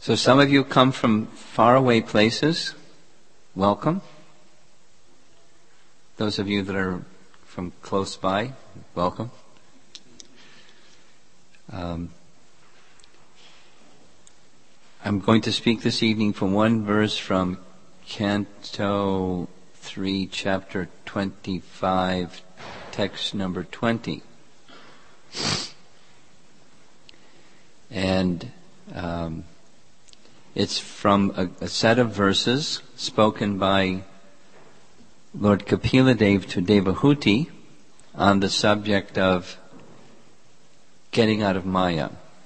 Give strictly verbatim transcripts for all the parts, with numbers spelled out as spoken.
So some of you come from faraway places. Welcome. Those of you that are from close by, welcome. Um, I'm going to speak this evening from one verse from Canto three, Chapter twenty-five, text number twenty. And um, it's from a, a set of verses spoken by Lord Kapila Dev to Devahuti on the subject of getting out of Maya.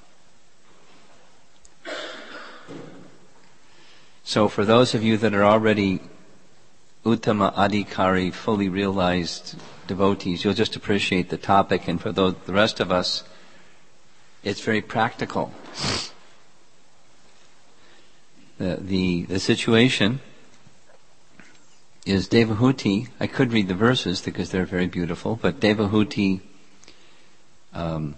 So for those of you that are already Uttama Adhikari, fully realized devotees, you'll just appreciate the topic, and for those, the rest of us, it's very practical. The, the, the situation is Devahuti. I could read the verses because they're very beautiful, but Devahuti um,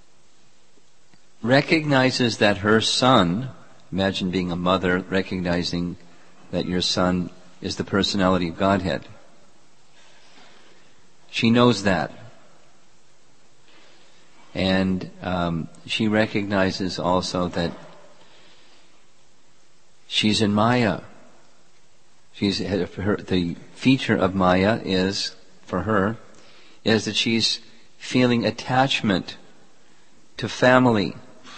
recognizes that her son, imagine being a mother recognizing that your son is the personality of Godhead. She knows that. And um, she recognizes also that she's in Maya. She's her, the feature of Maya is, for her, is that she's feeling attachment to family,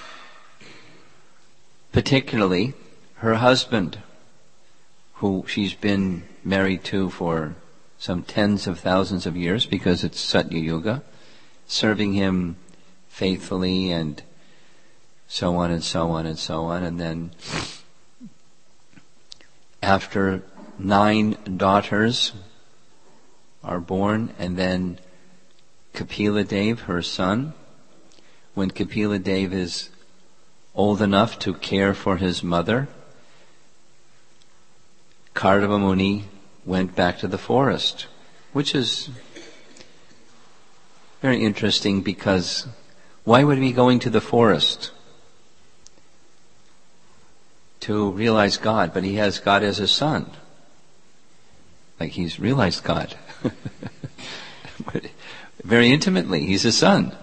particularly her husband, who she's been married to for some tens of thousands of years because it's Satya Yuga, serving him faithfully and so on and so on and so on. And then after nine daughters are born, and then Kapila Dev, her son, when Kapila Dev is old enough to care for his mother, Kardama Muni went back to the forest, which is very interesting because why would he be going to the forest? To realize God, but he has God as a son. Like he's realized God. But very intimately, he's a son.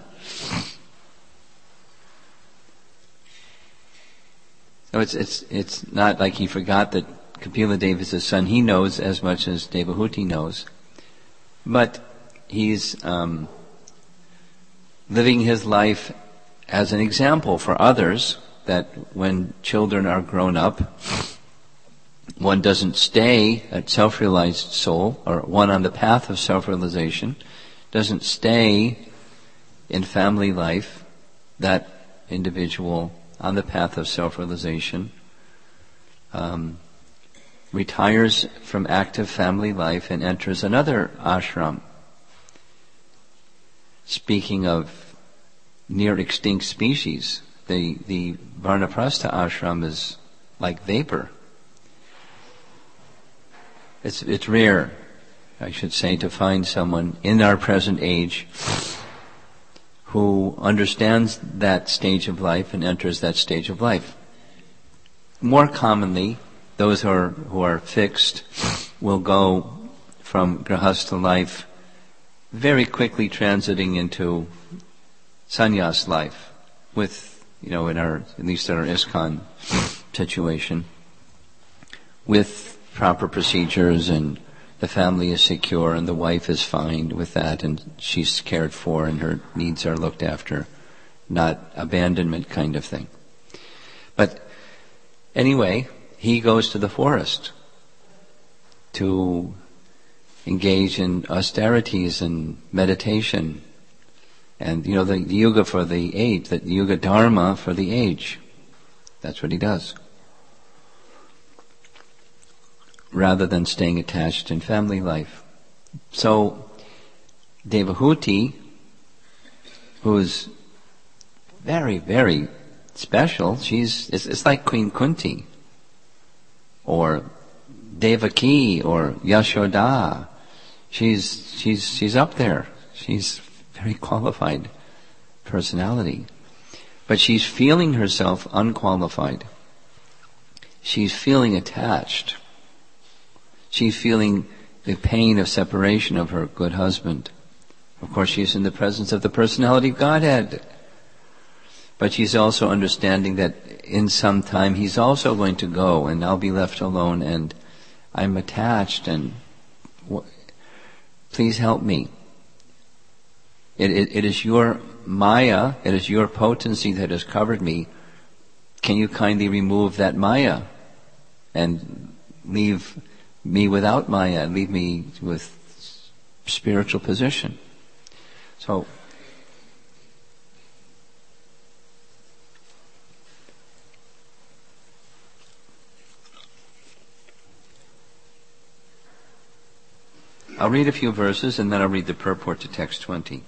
So it's it's it's not like he forgot that Kapila Dev is his son. He knows as much as Devahuti knows. But he's um, living his life as an example for others that when children are grown up, one doesn't stay at self-realized soul, or one on the path of self-realization, doesn't stay in family life, that individual on the path of self-realization um, retires from active family life and enters another ashram. Speaking of near extinct species, the, the Varnaprastha ashram is like vapor. It's, it's rare, I should say, to find someone in our present age who understands that stage of life and enters that stage of life. More commonly, those who are, who are fixed will go from grahastha life very quickly transiting into sannyas life with, you know, in our, at least in our ISKCON situation, with proper procedures, and the family is secure and the wife is fine with that and she's cared for and her needs are looked after, not abandonment kind of thing. But anyway, he goes to the forest to engage in austerities and meditation and, you know, the, the yuga for the age, the yuga dharma for the age. That's what he does, rather than staying attached in family life. So, Devahuti, who's very, very special, she's, it's, it's like Queen Kunti, or Devaki, or Yashoda. She's, she's, she's up there. She's very qualified personality. But she's feeling herself unqualified. she's feeling attached. She's feeling the pain of separation of her good husband. Of course, she's in the presence of the personality of Godhead. But she's also understanding that in some time he's also going to go and I'll be left alone and I'm attached and wh- please help me. It, it, it is your Maya, it is your potency that has covered me. Can you kindly remove that Maya and leave me without Maya, leave me with spiritual position? So, I'll read a few verses and then I'll read the purport to text twenty.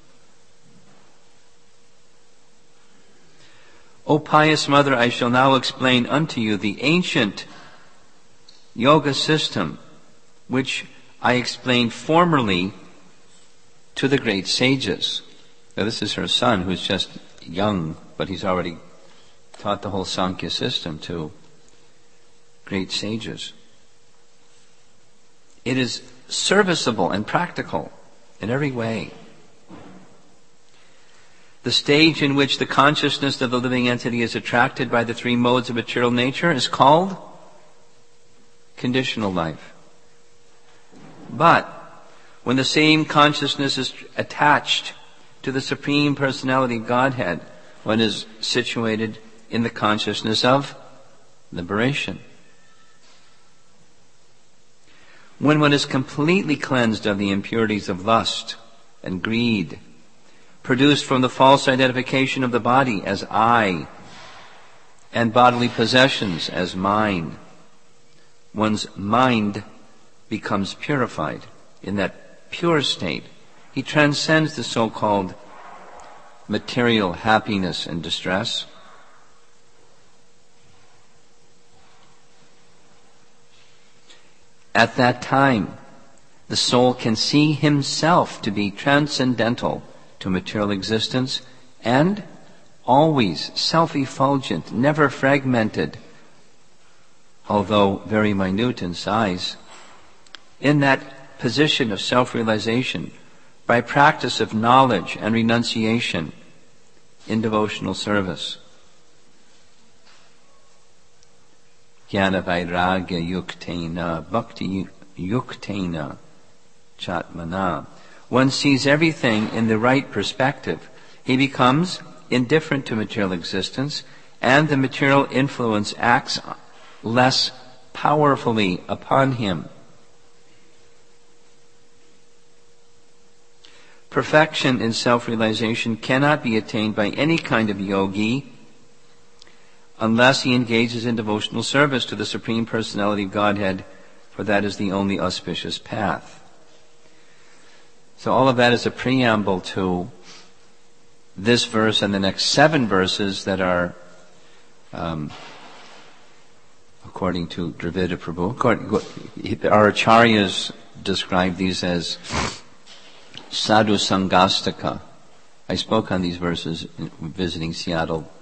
O pious mother, I shall now explain unto you the ancient yoga system which I explained formerly to the great sages. Now this is her son who's just young, but he's already taught the whole Sankhya system to great sages. It is serviceable and practical in every way. The stage in which the consciousness of the living entity is attracted by the three modes of material nature is called conditional life. But when the same consciousness is attached to the Supreme Personality of Godhead, one is situated in the consciousness of liberation. When one is completely cleansed of the impurities of lust and greed, produced from the false identification of the body as I, and bodily possessions as mine, one's mind becomes purified. In that pure state, he transcends the so-called material happiness and distress. At that time, the soul can see himself to be transcendental to material existence and always self-effulgent, never fragmented, although very minute in size. In that position of self-realization, by practice of knowledge and renunciation in devotional service. Jnana vairagya yuktena, bhakti yuktena, chatmana. One sees everything in the right perspective. He becomes indifferent to material existence, and the material influence acts less powerfully upon him. Perfection in self-realization cannot be attained by any kind of yogi unless he engages in devotional service to the Supreme Personality of Godhead, for that is the only auspicious path. So all of that is a preamble to this verse and the next seven verses that are, um, according to Dravida Prabhu, our acharyas describe these as sadhu sangastaka. I spoke on these verses in visiting Seattle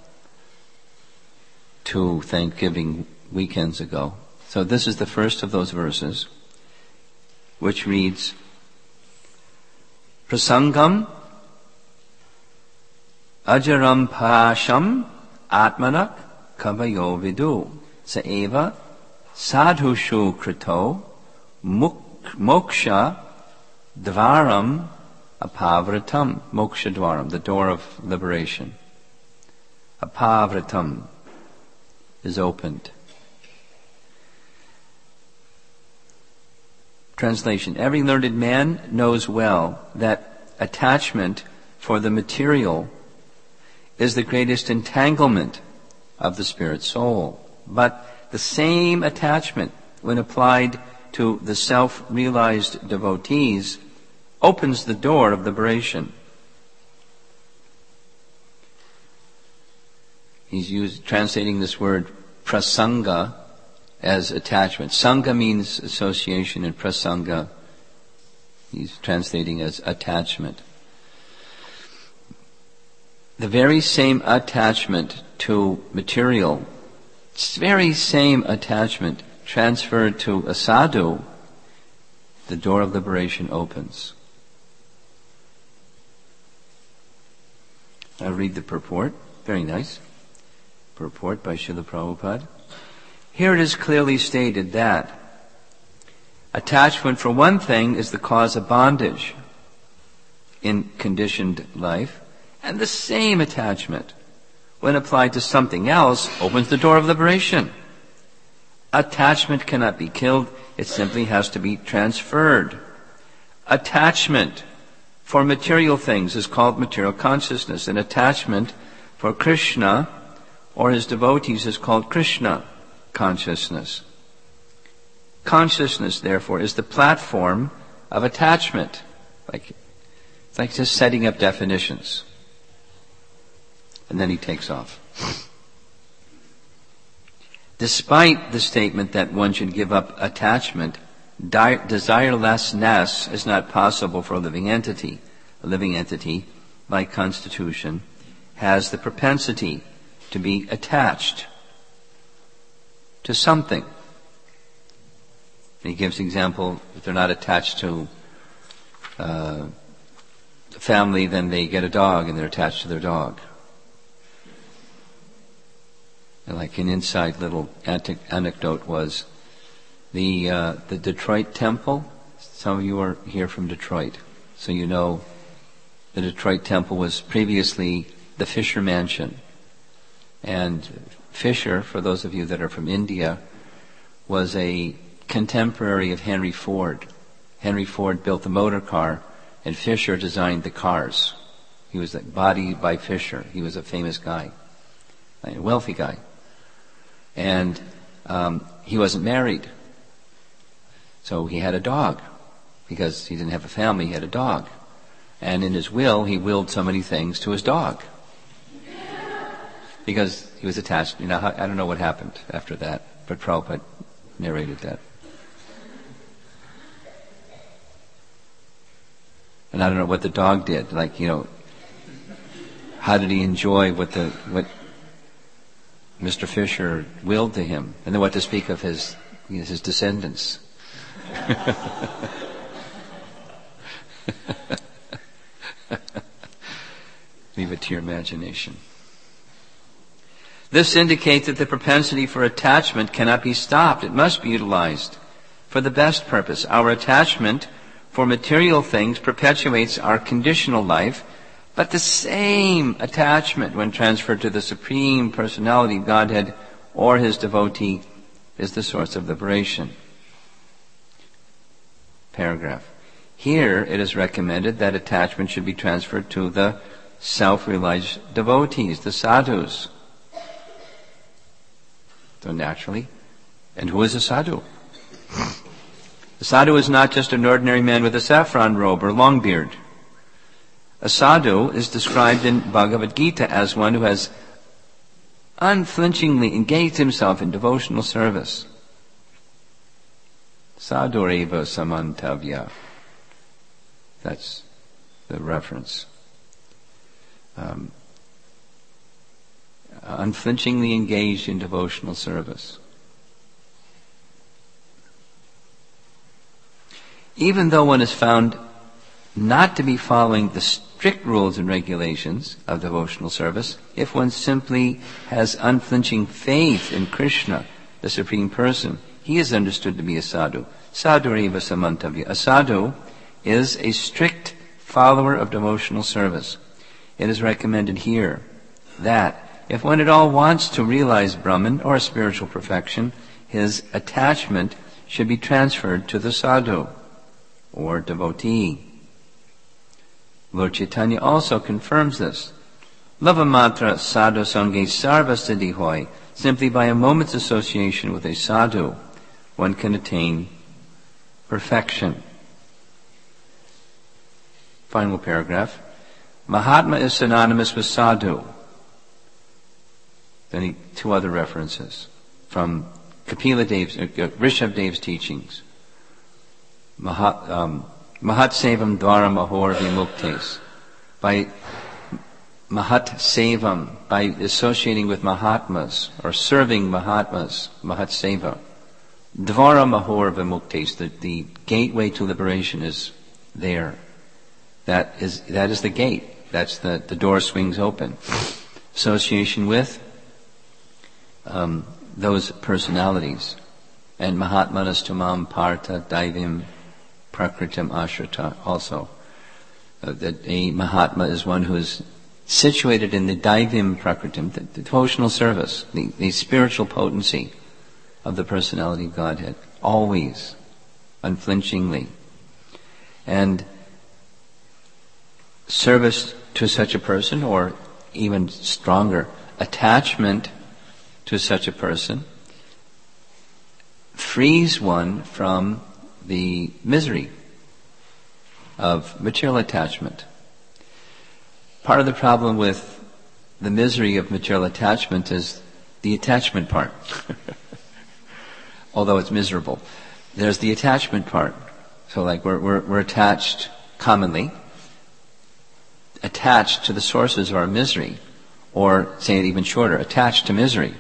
two Thanksgiving weekends ago. So this is the first of those verses, which reads, Prasangam ajaram pasham atmanak kavayo vidu saeva sadhushu krito moksha dvaram apavratam. Moksha dvaram, the door of liberation. Apavratam is opened. Translation. Every learned man knows well that attachment for the material is the greatest entanglement of the spirit soul. But the same attachment, when applied to the self-realized devotees, opens the door of liberation. He's used, translating this word prasanga as attachment. Sangha means association, and prasanga he's translating as attachment. The very same attachment to material very same attachment transferred to a sadhu, the door of liberation opens. I'll read the purport. Very nice. Purport by Srila Prabhupada. Here it is clearly stated that attachment for one thing is the cause of bondage in conditioned life, and the same attachment, when applied to something else, opens the door of liberation. Attachment cannot be killed, it simply has to be transferred. Attachment for material things is called material consciousness, and attachment for Krishna or his devotees is called Krishna consciousness. Consciousness, therefore, is the platform of attachment. Like, it's like just setting up definitions. And then he takes off. Despite the statement that one should give up attachment, di- desirelessness is not possible for a living entity. A living entity, by constitution, has the propensity to be attached to something. He gives example, if they're not attached to uh, the family, then they get a dog and they're attached to their dog. And like an inside little ante- anecdote was the uh, the Detroit Temple. Some of you are here from Detroit, so you know the Detroit Temple was previously the Fisher Mansion. And Fisher, for those of you that are from India, was a contemporary of Henry Ford. Henry Ford built the motor car, and Fisher designed the cars. He was bodied by Fisher. He was a famous guy, a wealthy guy. And um, he wasn't married. So he had a dog. Because he didn't have a family, he had a dog. And in his will, he willed so many things to his dog. Because he was attached. You know, I don't know what happened after that, but Prabhupada narrated that. And I don't know what the dog did. Like, you know, how did he enjoy what the what Mister Fisher willed to him, and then what to speak of his his descendants. Leave it to your imagination. This indicates that the propensity for attachment cannot be stopped. It must be utilized for the best purpose. Our attachment for material things perpetuates our conditional life, but the same attachment, when transferred to the Supreme Personality of Godhead or his devotee, is the source of liberation. Paragraph. Here it is recommended that attachment should be transferred to the self-realized devotees, the sadhus. So naturally, and who is a sadhu? The sadhu is not just an ordinary man with a saffron robe or long beard. A sadhu is described in Bhagavad Gita as one who has unflinchingly engaged himself in devotional service. Sadhureva samantavya. That's the reference. Um, unflinchingly engaged in devotional service. Even though one is found not to be following the strict rules and regulations of devotional service, if one simply has unflinching faith in Krishna, the Supreme Person, he is understood to be a sadhu. Sadhureva samantavya. A sadhu is a strict follower of devotional service. It is recommended here that if one at all wants to realize Brahman or spiritual perfection, his attachment should be transferred to the sadhu or devotee. Lord Chaitanya also confirms this. Lavamatra sadhu sange sarva siddhi hoy. Simply by a moment's association with a sadhu, one can attain perfection. Final paragraph. Mahatma is synonymous with sadhu. Then he, two other references from Kapila Dev's, uh, Rishabh Dev's teachings. Mahat, um, Mahat Sevam Dwaram Ahor Vimuktes. By Mahat Sevam, by associating with Mahatmas, or serving Mahatmas, Mahat Seva. Dvara Mahor Vimuktes, the, the gateway to liberation is there. That is, that is the gate. That's the, the door swings open. Association with um, those personalities. And Mahatmanas Tumam Partha Daivim Prakritam Ashrata also. Uh, that a Mahatma is one who is situated in the Daivim Prakritam, the, the devotional service, the, the spiritual potency of the personality of Godhead. Always, unflinchingly. And service to such a person, or even stronger, attachment to such a person, frees one from the misery of material attachment. Part of the problem with the misery of material attachment is the attachment part. Although it's miserable. There's the attachment part. So like we're, we're, we're attached commonly, attached to the sources of our misery, or say it even shorter, attached to misery.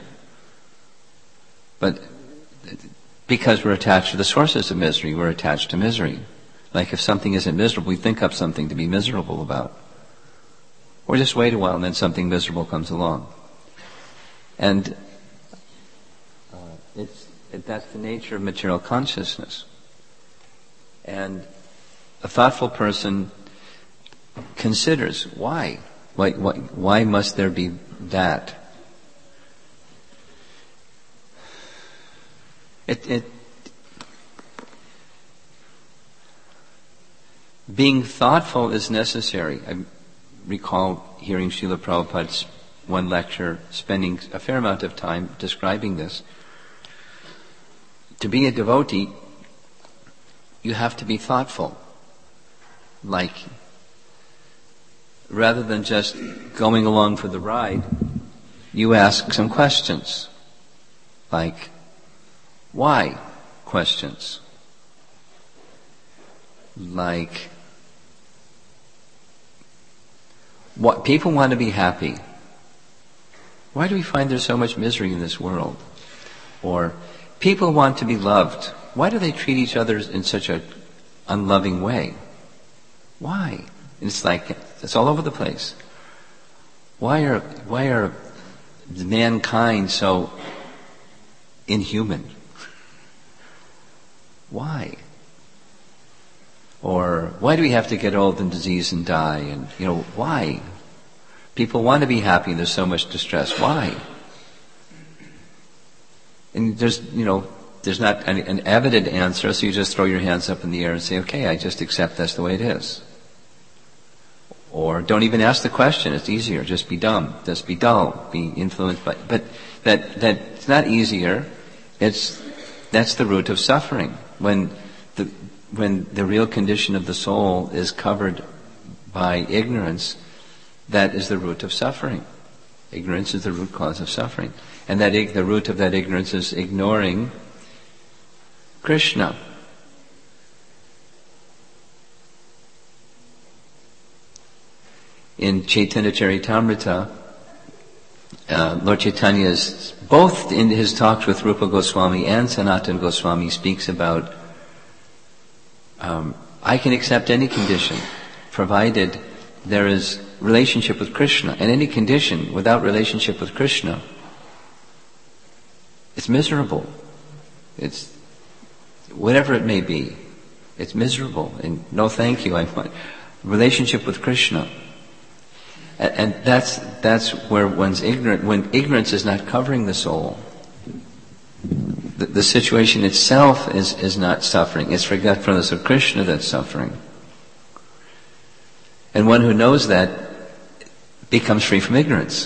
But because we're attached to the sources of misery, we're attached to misery. Like if something isn't miserable, we think up something to be miserable about. Or just wait a while and then something miserable comes along. And uh, it's, it, that's the nature of material consciousness. And a thoughtful person considers, why? Why, why, why must there be that? It, it, being thoughtful is necessary. I recall hearing Srila Prabhupada's one lecture, spending a fair amount of time describing this. To be a devotee, you have to be thoughtful. Like, rather than just going along for the ride, you ask some questions. Like, why questions? Like, what people want to be happy. Why do we find there's so much misery in this world? Or people want to be loved. Why do they treat each other in such a unloving way? Why? And it's like it's all over the place. Why are why are mankind so inhuman? Why? Or why do we have to get old and disease and die? And you know, why? People want to be happy and there's so much distress. Why? And there's, you know, there's not an, an evident answer, so you just throw your hands up in the air and say, okay, I just accept that's the way it is. Or don't even ask the question, it's easier. Just be dumb. Just be dull. Be influenced by, but that, that, it's not easier. It's, that's the root of suffering. When the, when the real condition of the soul is covered by ignorance, that is the root of suffering. Ignorance is the root cause of suffering. And that the root of that ignorance is ignoring Krishna. In Chaitanya Charitamrita, uh, Lord Chaitanya is, both in his talks with Rupa Goswami and Sanatana Goswami, speaks about um, I can accept any condition provided there is relationship with Krishna. And any condition without relationship with Krishna, it's miserable. It's whatever it may be. It's miserable. And no thank you. I want relationship with Krishna. And, and that's that's where one's ignorant, when ignorance is not covering the soul, the, the situation itself is, is not suffering. It's forgetfulness of Krishna that's suffering. And one who knows that becomes free from ignorance.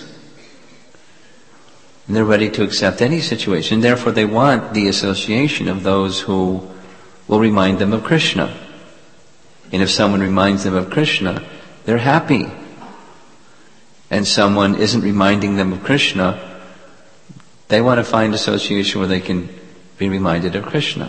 And they're ready to accept any situation. Therefore they want the association of those who will remind them of Krishna. And if someone reminds them of Krishna, they're happy. And someone isn't reminding them of Krishna, they want to find association where they can be reminded of Krishna.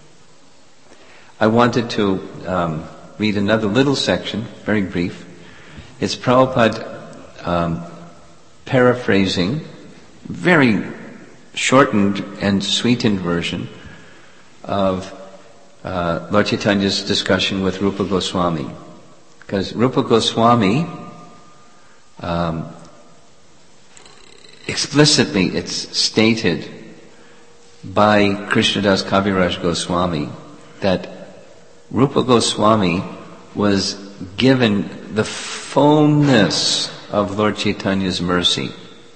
I wanted to um, read another little section, very brief. It's Prabhupada um, paraphrasing, very shortened and sweetened version of uh, Lord Chaitanya's discussion with Rupa Goswami. Because Rupa Goswami, um, explicitly it's stated by Krishnadas Kaviraj Goswami that Rupa Goswami was given the fullness of Lord Chaitanya's mercy.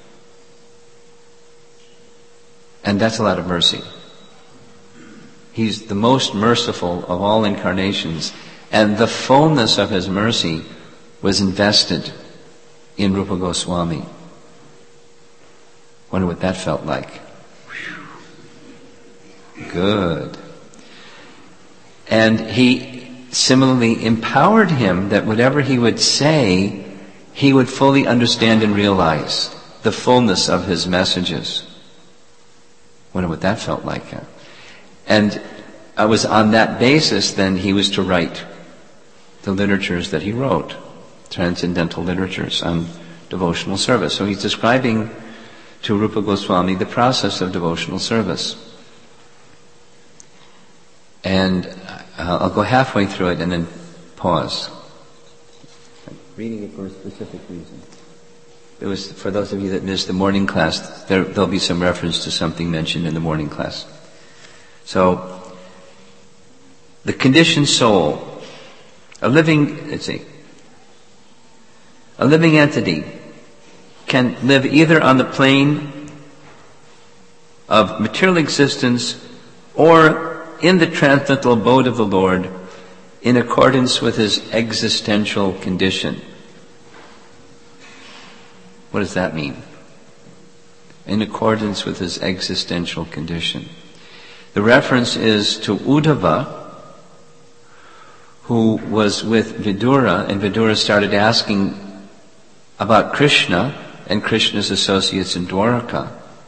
And that's a lot of mercy. He's the most merciful of all incarnations, and the fullness of his mercy was invested in Rupa Goswami. Wonder what that felt like. Whew. Good. And he similarly empowered him that whatever he would say, he would fully understand and realize the fullness of his messages. Wonder what that felt like. And it was on that basis then he was to write the literatures that he wrote, transcendental literatures on devotional service. So he's describing to Rupa Goswami the process of devotional service. And uh, I'll go halfway through it and then pause. I'm reading it for a specific reason. It was, for those of you that missed the morning class, there, there'll be some reference to something mentioned in the morning class. So, the conditioned soul, a living, let's see, a living entity can live either on the plane of material existence or in the transcendental abode of the Lord in accordance with his existential condition. What does that mean? In accordance with his existential condition. The reference is to Uddhava, who was with Vidura, and Vidura started asking about Krishna and Krishna's associates in Dwaraka.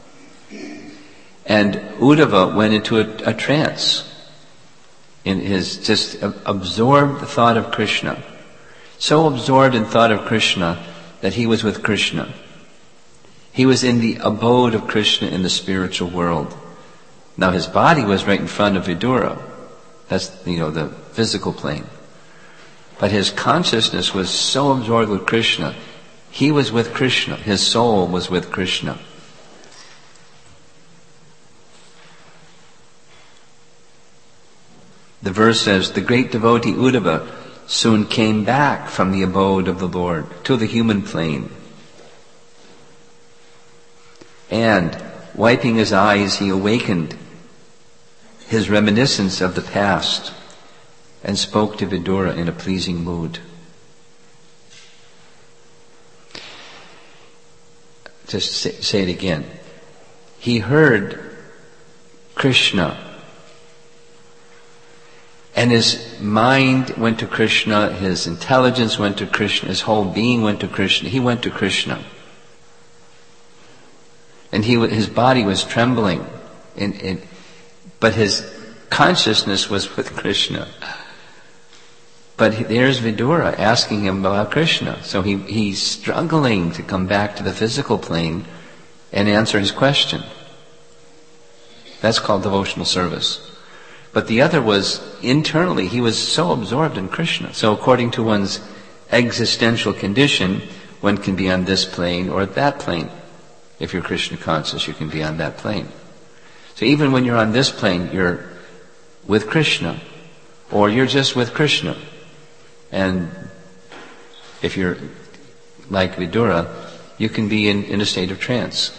And Uddhava went into a, a trance in his just absorbed thought of Krishna. So absorbed in thought of Krishna that he was with Krishna. He was in the abode of Krishna in the spiritual world. Now his body was right in front of Vidura. That's, you know, the physical plane. But his consciousness was so absorbed with Krishna, he was with Krishna. His soul was with Krishna. The verse says, the great devotee Uddhava soon came back from the abode of the Lord to the human plane. And, wiping his eyes, he awakened his reminiscence of the past and spoke to Vidura in a pleasing mood. Just say, say it again. He heard Krishna, and his mind went to Krishna, his intelligence went to Krishna, his whole being went to Krishna. He went to Krishna. And he, his body was trembling, in, in, but his consciousness was with Krishna. But there's Vidura asking him about Krishna. So he, he's struggling to come back to the physical plane and answer his question. That's called devotional service. But the other was internally, he was so absorbed in Krishna. So according to one's existential condition, one can be on this plane or that plane. If you're Krishna conscious, you can be on that plane. So even when you're on this plane, you're with Krishna, or you're just with Krishna. And if you're like Vidura, you can be in, in a state of trance.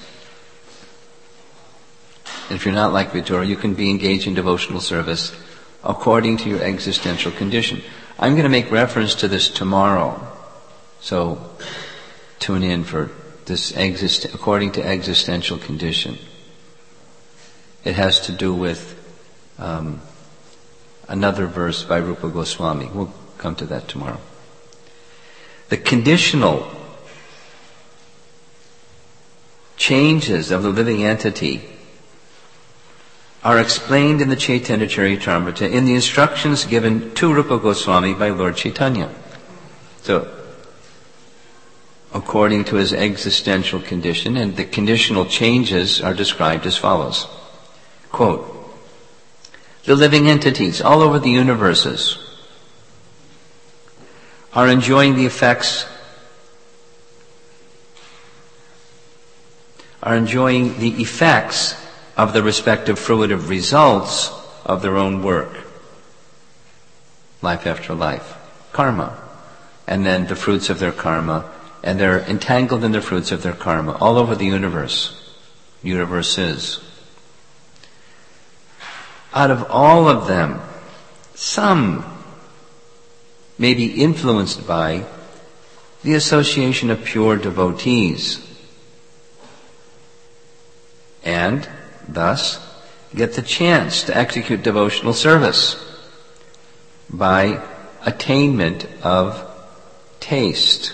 And if you're not like Vidura, you can be engaged in devotional service according to your existential condition. I'm going to make reference to this tomorrow, so tune in for this exist according to existential condition. It has to do with um, another verse by Rupa Goswami. We'll come to that tomorrow. The conditional changes of the living entity are explained in the Chaitanya Charitamrita in the instructions given to Rupa Goswami by Lord Chaitanya. So, according to his existential condition, and the conditional changes are described as follows. Quote, the living entities all over the universes are enjoying the effects, are enjoying the effects of the respective fruitive results of their own work. Life after life. Karma. And then the fruits of their karma. And they're entangled in the fruits of their karma all over the universe. Universes. Out of all of them, some may be influenced by the association of pure devotees, and thus get the chance to execute devotional service by attainment of taste.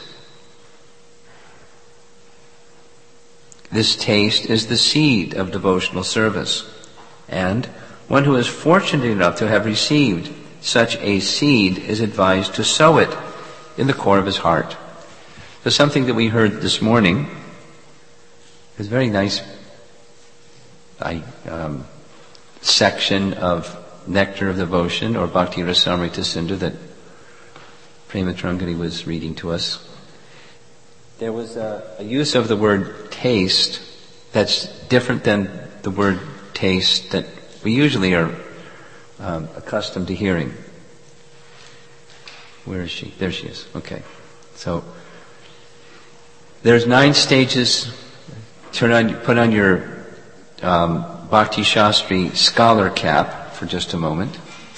This taste is the seed of devotional service, and one who is fortunate enough to have received such a seed is advised to sow it in the core of his heart. So something that we heard this morning is a very nice I, um, section of Nectar of Devotion, or Bhakti Rasamrita Sindhu, that Prema Trangani was reading to us. There was a, a use of the word taste that's different than the word taste that we usually are um, accustomed to hearing. Where is she? There she is. Okay. So, there's nine stages. Turn on, put on your um, Bhakti Shastri scholar cap for just a moment.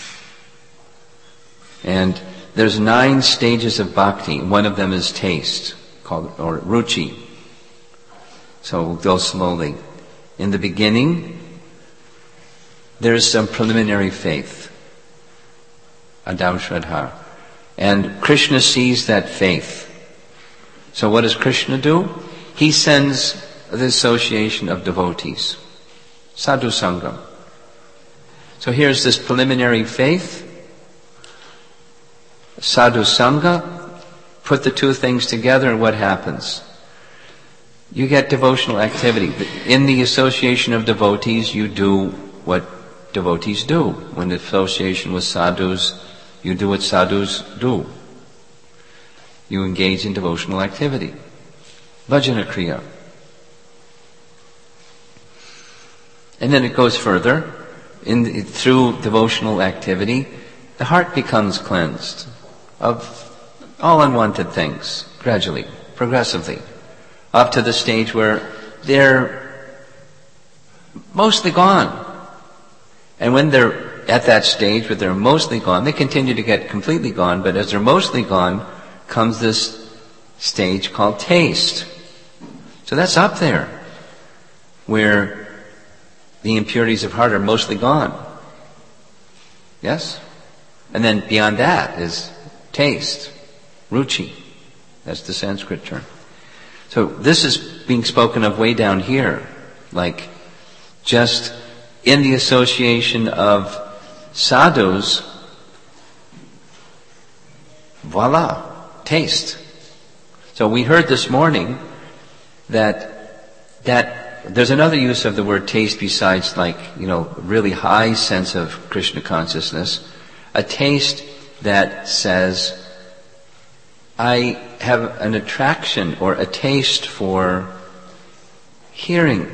And there's nine stages of bhakti. One of them is taste, called, or ruchi. So we'll go slowly. In the beginning, there's some preliminary faith, Adav Shraddha. And Krishna sees that faith. So what does Krishna do? He sends the association of devotees, sadhu sangam. So here's this preliminary faith, sadhu sangha. Put the two things together, and what happens? You get devotional activity. In the association of devotees, you do what devotees do. When the association with sadhus, you do what sadhus do. You engage in devotional activity. Bhajana kriya. And then it goes further. In the, through devotional activity, the heart becomes cleansed of all unwanted things, gradually, progressively, up to the stage where they're mostly gone. And when they're at that stage where they're mostly gone, they continue to get completely gone, but as they're mostly gone, comes this stage called taste. So that's up there, where the impurities of heart are mostly gone. Yes? And then beyond that is taste, ruchi. That's the Sanskrit term. So this is being spoken of way down here, like just in the association of sadhus, voila, taste. So we heard this morning that that there's another use of the word taste besides, like, you know, really high sense of Krishna consciousness. A taste that says, I have an attraction or a taste for hearing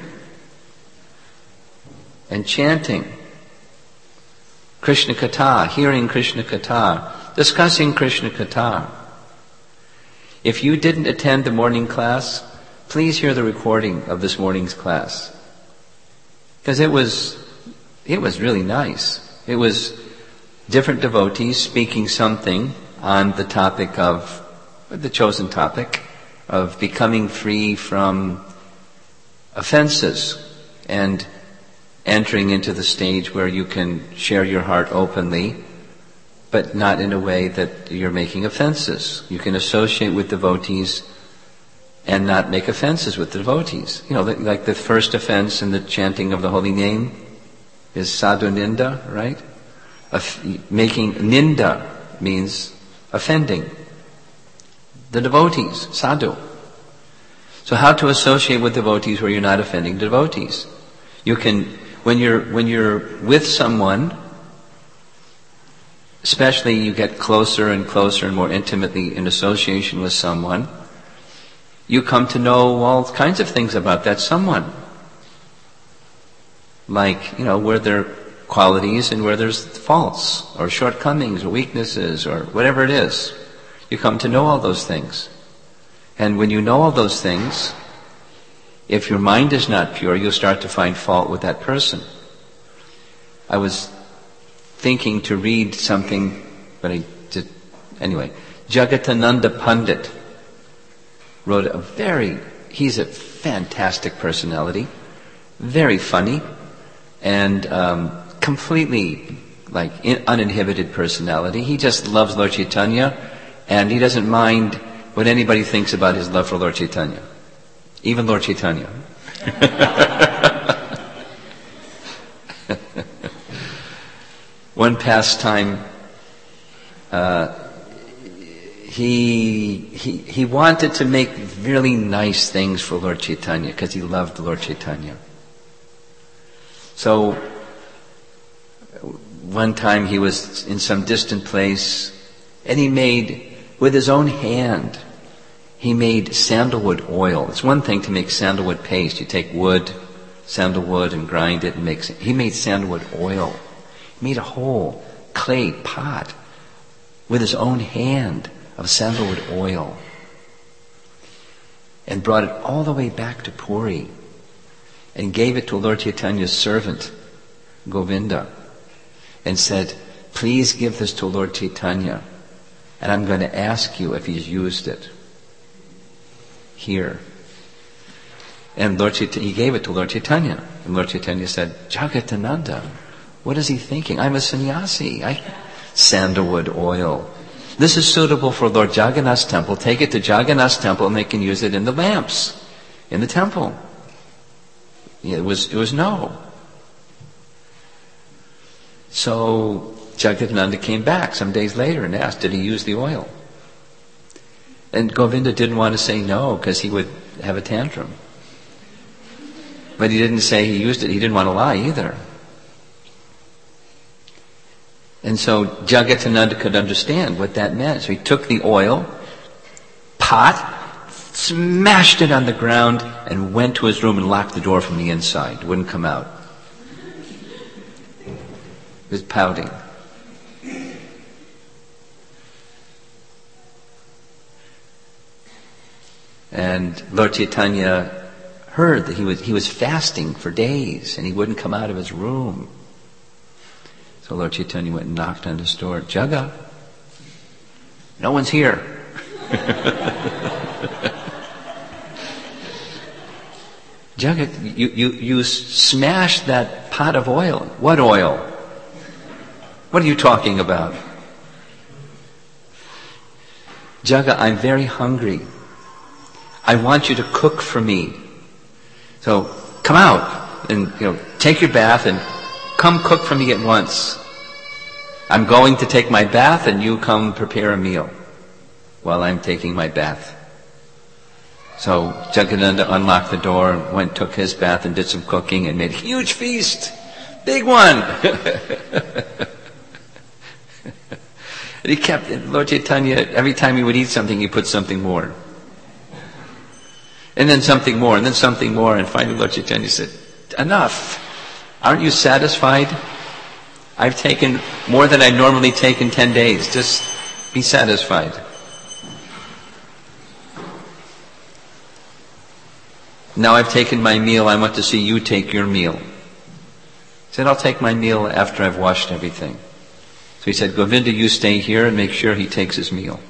and chanting Krishna Katha, hearing Krishna Katha, discussing Krishna Katha. If you didn't attend the morning class, please hear the recording of this morning's class. Because it was, it was really nice. It was different devotees speaking something on the topic of, the chosen topic, of becoming free from offenses and entering into the stage where you can share your heart openly, but not in a way that you're making offenses. You can associate with devotees and not make offenses with the devotees. You know, like the first offense in the chanting of the holy name is sadhu ninda, right? Making ninda means offending the devotees, sadhu. So how to associate with devotees where you're not offending devotees? You can, when you're, when you're with someone, especially you get closer and closer and more intimately in association with someone, you come to know all kinds of things about that someone. Like, you know, where there are qualities and where there's faults, or shortcomings, or weaknesses, or whatever it is. You come to know all those things. And when you know all those things, if your mind is not pure, you'll start to find fault with that person. I was thinking to read something, but I did, anyway. Jagatananda Pandit wrote a very, he's a fantastic personality, very funny, and um, completely like in, uninhibited personality. He just loves Lord Chaitanya, and he doesn't mind what anybody thinks about his love for Lord Chaitanya. Even Lord Chaitanya. One pastime, uh, he, he, he wanted to make really nice things for Lord Chaitanya because he loved Lord Chaitanya. So, one time he was in some distant place and he made, with his own hand, he made sandalwood oil. It's one thing to make sandalwood paste. You take wood, sandalwood, and grind it and make, he made sandalwood oil. He made a whole clay pot with his own hand of sandalwood oil and brought it all the way back to Puri and gave it to Lord Chaitanya's servant, Govinda, and said, please give this to Lord Chaitanya, and I'm going to ask you if he's used it here. And Lord Chaitanya, he gave it to Lord Chaitanya, and Lord Chaitanya said, Jagatananda, what is he thinking? I'm a sannyasi. I, sandalwood oil. This is suitable for Lord Jagannath's temple. Take it to Jagannath's temple and they can use it in the lamps in the temple. It was, it was no. So Jagadananda came back some days later and asked, did he use the oil? And Govinda didn't want to say no because he would have a tantrum. But he didn't say he used it. He didn't want to lie either. And so Jagadananda could understand what that meant. So he took the oil, pot, smashed it on the ground, and went to his room and locked the door from the inside. It wouldn't come out. He was pouting. And Lord Chaitanya heard that he was, he was fasting for days and he wouldn't come out of his room. So Lord Chaitanya went and knocked on his door. Jaga, no one's here. Jaga, you, you, you smashed that pot of oil. What oil? What are you talking about? Jaga, I'm very hungry. I want you to cook for me. So come out and, you know, take your bath and come cook for me at once. I'm going to take my bath and you come prepare a meal while I'm taking my bath. So Jagadananda unlocked the door and went, took his bath and did some cooking and made a huge feast. Big one! And he kept, Lord Chaitanya, every time he would eat something, he put something more. And then something more, and then something more, and finally Lord Chaitanya said, enough! Aren't you satisfied? I've taken more than I normally take in ten days. Just be satisfied. Now I've taken my meal, I want to see you take your meal. He said, I'll take my meal after I've washed everything. So he said, Govinda, you stay here and make sure he takes his meal.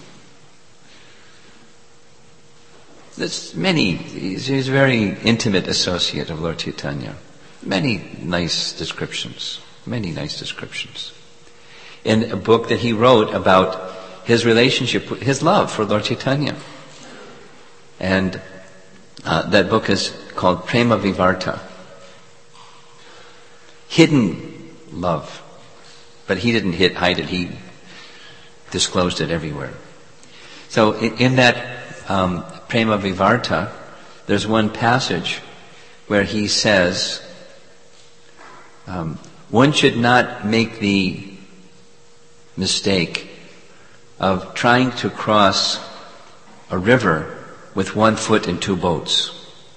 There's many, he's, he's a very intimate associate of Lord Chaitanya. Many nice descriptions. Many nice descriptions. In a book that he wrote about his relationship, his love for Lord Chaitanya. And uh, that book is called Prema Vivarta. Hidden love. But he didn't hide it, he disclosed it everywhere. So in, in that um, Prema Vivarta, there's one passage where he says, um, one should not make the mistake of trying to cross a river with one foot in two boats.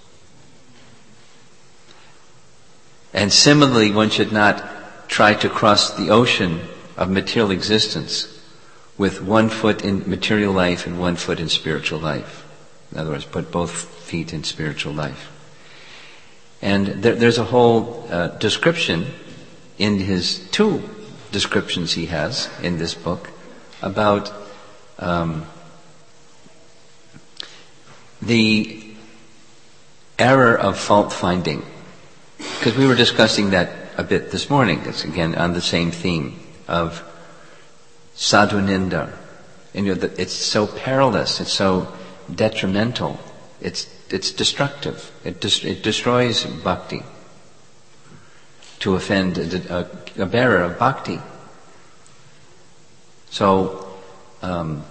And similarly, one should not try to cross the ocean of material existence with one foot in material life and one foot in spiritual life. In other words, put both feet in spiritual life. And there, there's a whole uh, description in his two descriptions he has in this book about um, the error of fault finding. Because we were discussing that a bit this morning. It's again on the same theme of sadhu ninda. And you know, it's so perilous. It's so detrimental. It's it's destructive. It dis- it destroys bhakti. To offend a, a, a bearer of bhakti. So, um,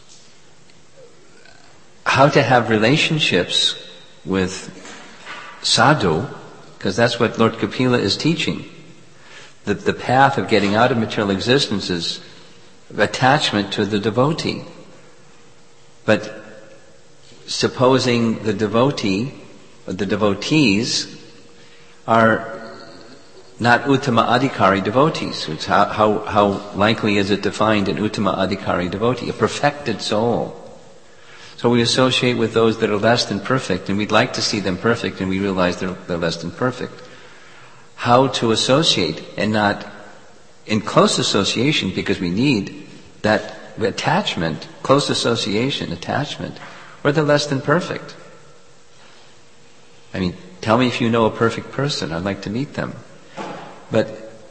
how to have relationships with sadhu, because that's what Lord Kapila is teaching. The, the path of getting out of material existence is attachment to the devotee. But supposing the devotee, or the devotees, are not Uttama Adhikari devotees. It's how, how, how likely is it to find an Uttama Adhikari devotee, a perfected soul? So we associate with those that are less than perfect, and we'd like to see them perfect, and we realize they're, they're less than perfect. How to associate and not in close association, because we need that attachment, close association, attachment, or they're less than perfect. I mean, tell me if you know a perfect person. I'd like to meet them. But,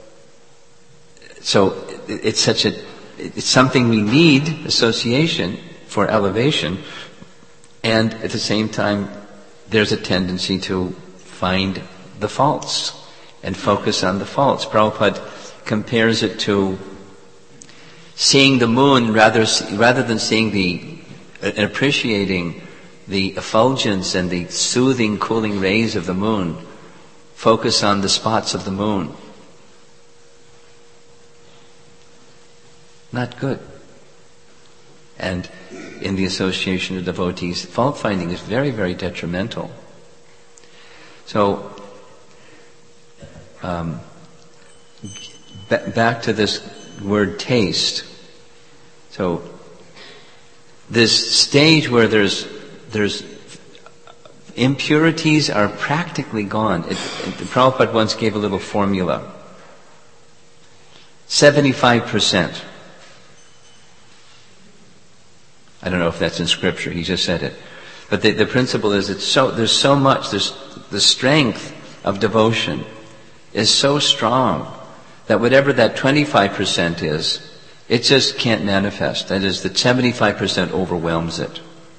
so, it's such a, it's something we need, association, for elevation, and at the same time, there's a tendency to find the faults and focus on the faults. Prabhupada compares it to seeing the moon rather, rather than seeing the, and appreciating the effulgence and the soothing, cooling rays of the moon. Focus on the spots of the moon. Not good. And in the association of devotees, fault finding is very, very detrimental. So, um, b- back to this word taste. So, this stage where there's there's impurities are practically gone. It, it, Prabhupada once gave a little formula. seventy-five percent. I don't know if that's in scripture, he just said it. But the, the principle is it's so, there's so much, there's, the strength of devotion is so strong that whatever that twenty-five percent is, it just can't manifest. That is, that seventy-five percent overwhelms it.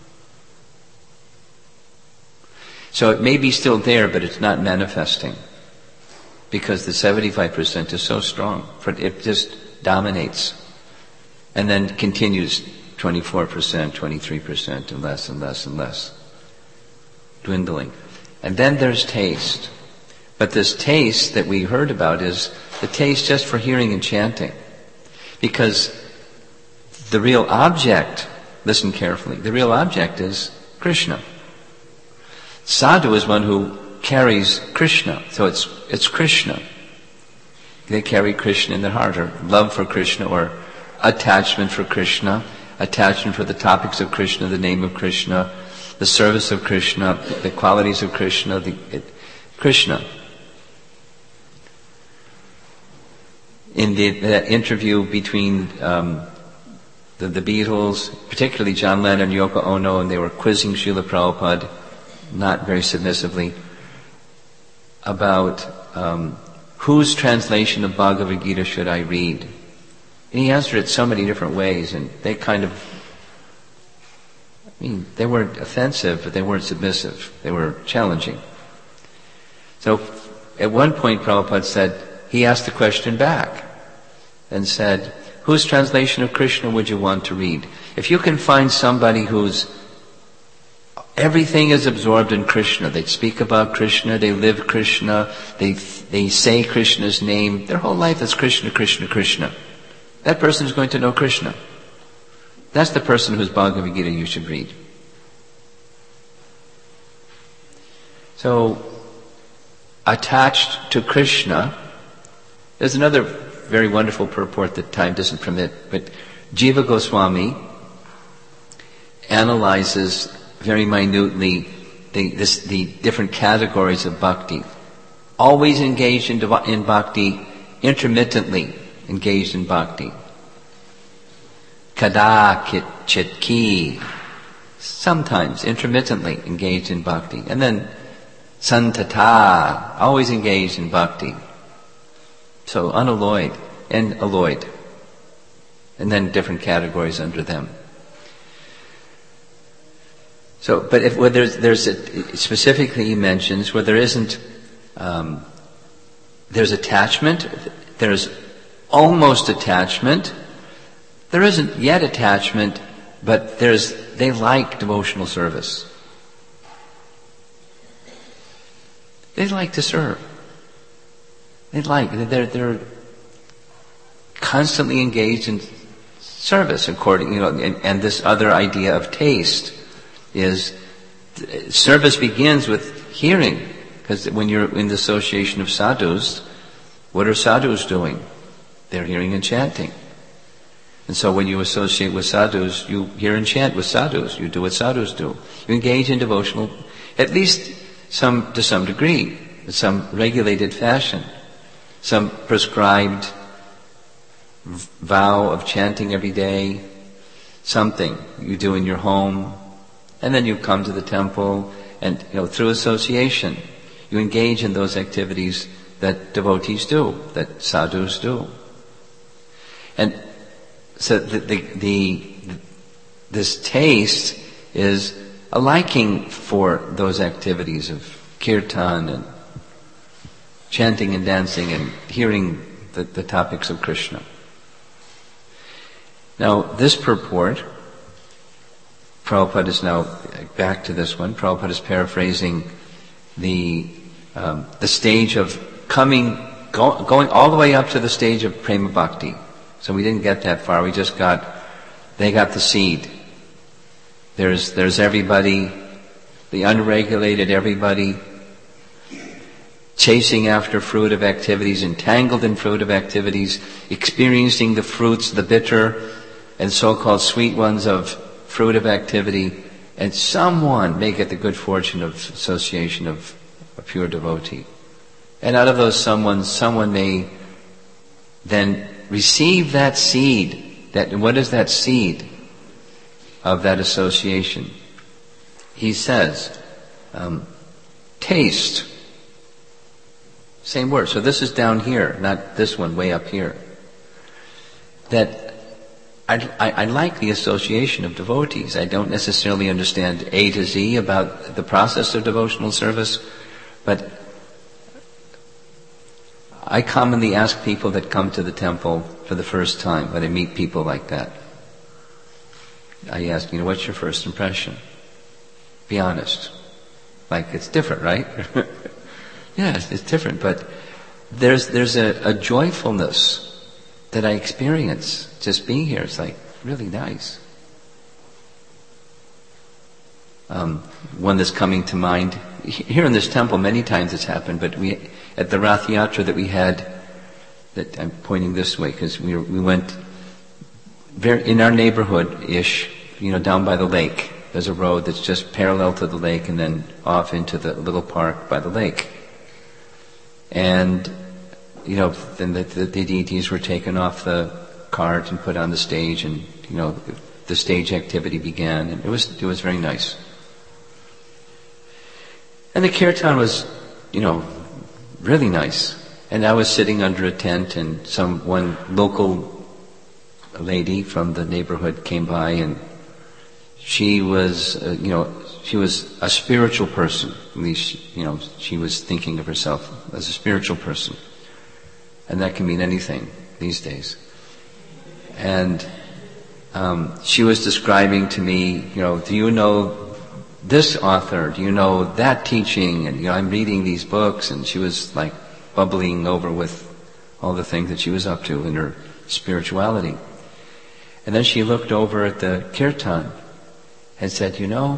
So it may be still there, but it's not manifesting. Because the seventy-five percent is so strong. It just dominates. And then continues twenty-four percent, twenty-three percent, and less and less and less. Dwindling. And then there's taste. But this taste that we heard about is the taste just for hearing and chanting. Because the real object, listen carefully, the real object is Krishna. Sadhu is one who carries Krishna. So it's it's Krishna. They carry Krishna in their heart, or love for Krishna, or attachment for Krishna, attachment for the topics of Krishna, the name of Krishna, the service of Krishna, the qualities of Krishna, the it, Krishna. In the, that interview between um, the, the Beatles, particularly John Lennon and Yoko Ono, and they were quizzing Srila Prabhupada, not very submissively, about um, whose translation of Bhagavad Gita should I read? And he answered it so many different ways, and they kind of, I mean, they weren't offensive, but they weren't submissive. They were challenging. So at one point Prabhupada said, he asked the question back and said, whose translation of Krishna would you want to read? If you can find somebody who's everything is absorbed in Krishna. They speak about Krishna, they live Krishna, they they say Krishna's name. Their whole life is Krishna, Krishna, Krishna. That person is going to know Krishna. That's the person whose Bhagavad Gita you should read. So, attached to Krishna, there's another very wonderful purport that time doesn't permit, but Jiva Goswami analyzes very minutely the, this, the different categories of bhakti. Always engaged in, in bhakti, intermittently engaged in bhakti. Kada chitki, sometimes intermittently engaged in bhakti. And then santata, always engaged in bhakti. So unalloyed and alloyed. And then different categories under them. So, but if where there's, there's a, specifically he mentions where there isn't, um, there's attachment, there's almost attachment, there isn't yet attachment, but there's, they like devotional service. They like to serve. They like, they're, they're constantly engaged in service according, you know, and, and this other idea of taste is, service begins with hearing, because when you're in the association of sadhus, what are sadhus doing? They're hearing and chanting. And so when you associate with sadhus, you hear and chant with sadhus, you do what sadhus do. You engage in devotional, at least some, to some degree, in some regulated fashion. Some prescribed vow of chanting every day, something you do in your home, and then you come to the temple, and you know, through association, you engage in those activities that devotees do, that sadhus do. And so the, the, the this taste is a liking for those activities of kirtan and chanting and dancing and hearing the, the topics of Krishna. Now, this purport, Prabhupada is now back to this one. Prabhupada is paraphrasing the um, the stage of coming, go, going all the way up to the stage of prema bhakti. So we didn't get that far. We just got, they got the seed. There's there's everybody, the unregulated everybody, chasing after fruitive activities, entangled in fruitive activities, experiencing the fruits, the bitter and so-called sweet ones of fruitive activity, and someone may get the good fortune of association of a pure devotee. And out of those someone, someone may then receive that seed. That, and what is that seed of that association? He says, um, taste. Same word. So this is down here, not this one way up here. That I, I, I like the association of devotees. I don't necessarily understand A to Z about the process of devotional service, but I commonly ask people that come to the temple for the first time, when I meet people like that, I ask, you know, what's your first impression? Be honest. Like, it's different, right? Yes, it's different, but there's there's a, a joyfulness that I experience just being here. It's like really nice. Um, one that's coming to mind here in this temple. Many times it's happened, but we at the Rath Yatra that we had. That I'm pointing this way because we we went very in our neighborhood ish. You know, down by the lake. There's a road that's just parallel to the lake, and then off into the little park by the lake. And, you know, then the, the, the deities were taken off the cart and put on the stage, and, you know, the stage activity began, and it was, it was very nice. And the kirtan was, you know, really nice. And I was sitting under a tent, and some, one local lady from the neighborhood came by, and she was, uh, you know, she was a spiritual person. At least, you know, she was thinking of herself as a spiritual person. And that can mean anything these days. And um, she was describing to me, you know, do you know this author, do you know that teaching? And you know, I'm reading these books, and she was like bubbling over with all the things that she was up to in her spirituality. And then she looked over at the kirtan and said, you know,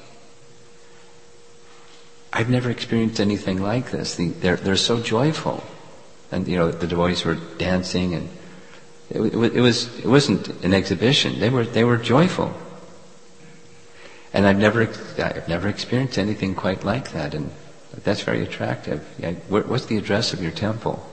I've never experienced anything like this. The, they're, they're so joyful. And, you know, the devotees were dancing, and it, it, it was, it wasn't an exhibition. They were, they were joyful. And I've never, I've never experienced anything quite like that. And that's very attractive. Yeah, what's the address of your temple?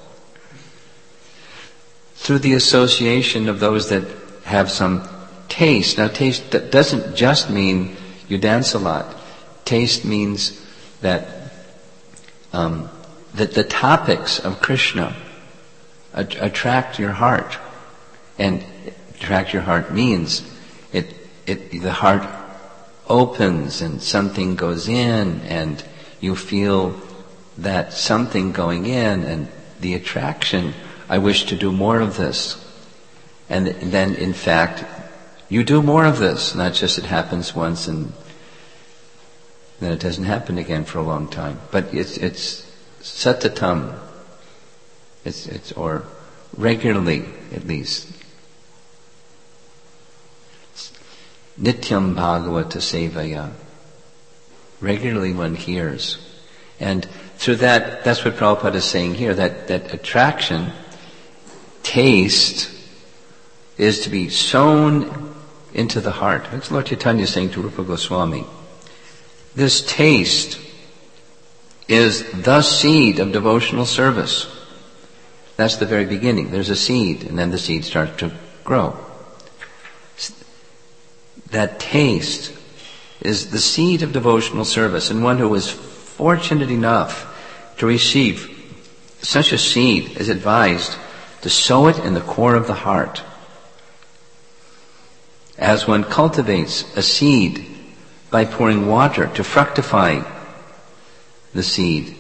Through the association of those that have some taste. Now, taste that doesn't just mean you dance a lot. Taste means that um, that the topics of Krishna at- attract your heart, and attract your heart means it it the heart opens and something goes in, and you feel that something going in, and the attraction. I wish to do more of this. And then, in fact, you do more of this. Not just it happens once and then it doesn't happen again for a long time. But it's it's satatam. It's it's or regularly, at least. Nityam bhagavata sevaya. Regularly one hears. And through that, that's what Prabhupada is saying here, that, that attraction, taste, is to be sown into the heart. That's Lord Chaitanya saying to Rupa Goswami. This taste is the seed of devotional service. That's the very beginning. There's a seed, and then the seed starts to grow. That taste is the seed of devotional service, and one who is fortunate enough to receive such a seed is advised to sow it in the core of the heart. As one cultivates a seed by pouring water to fructify the seed.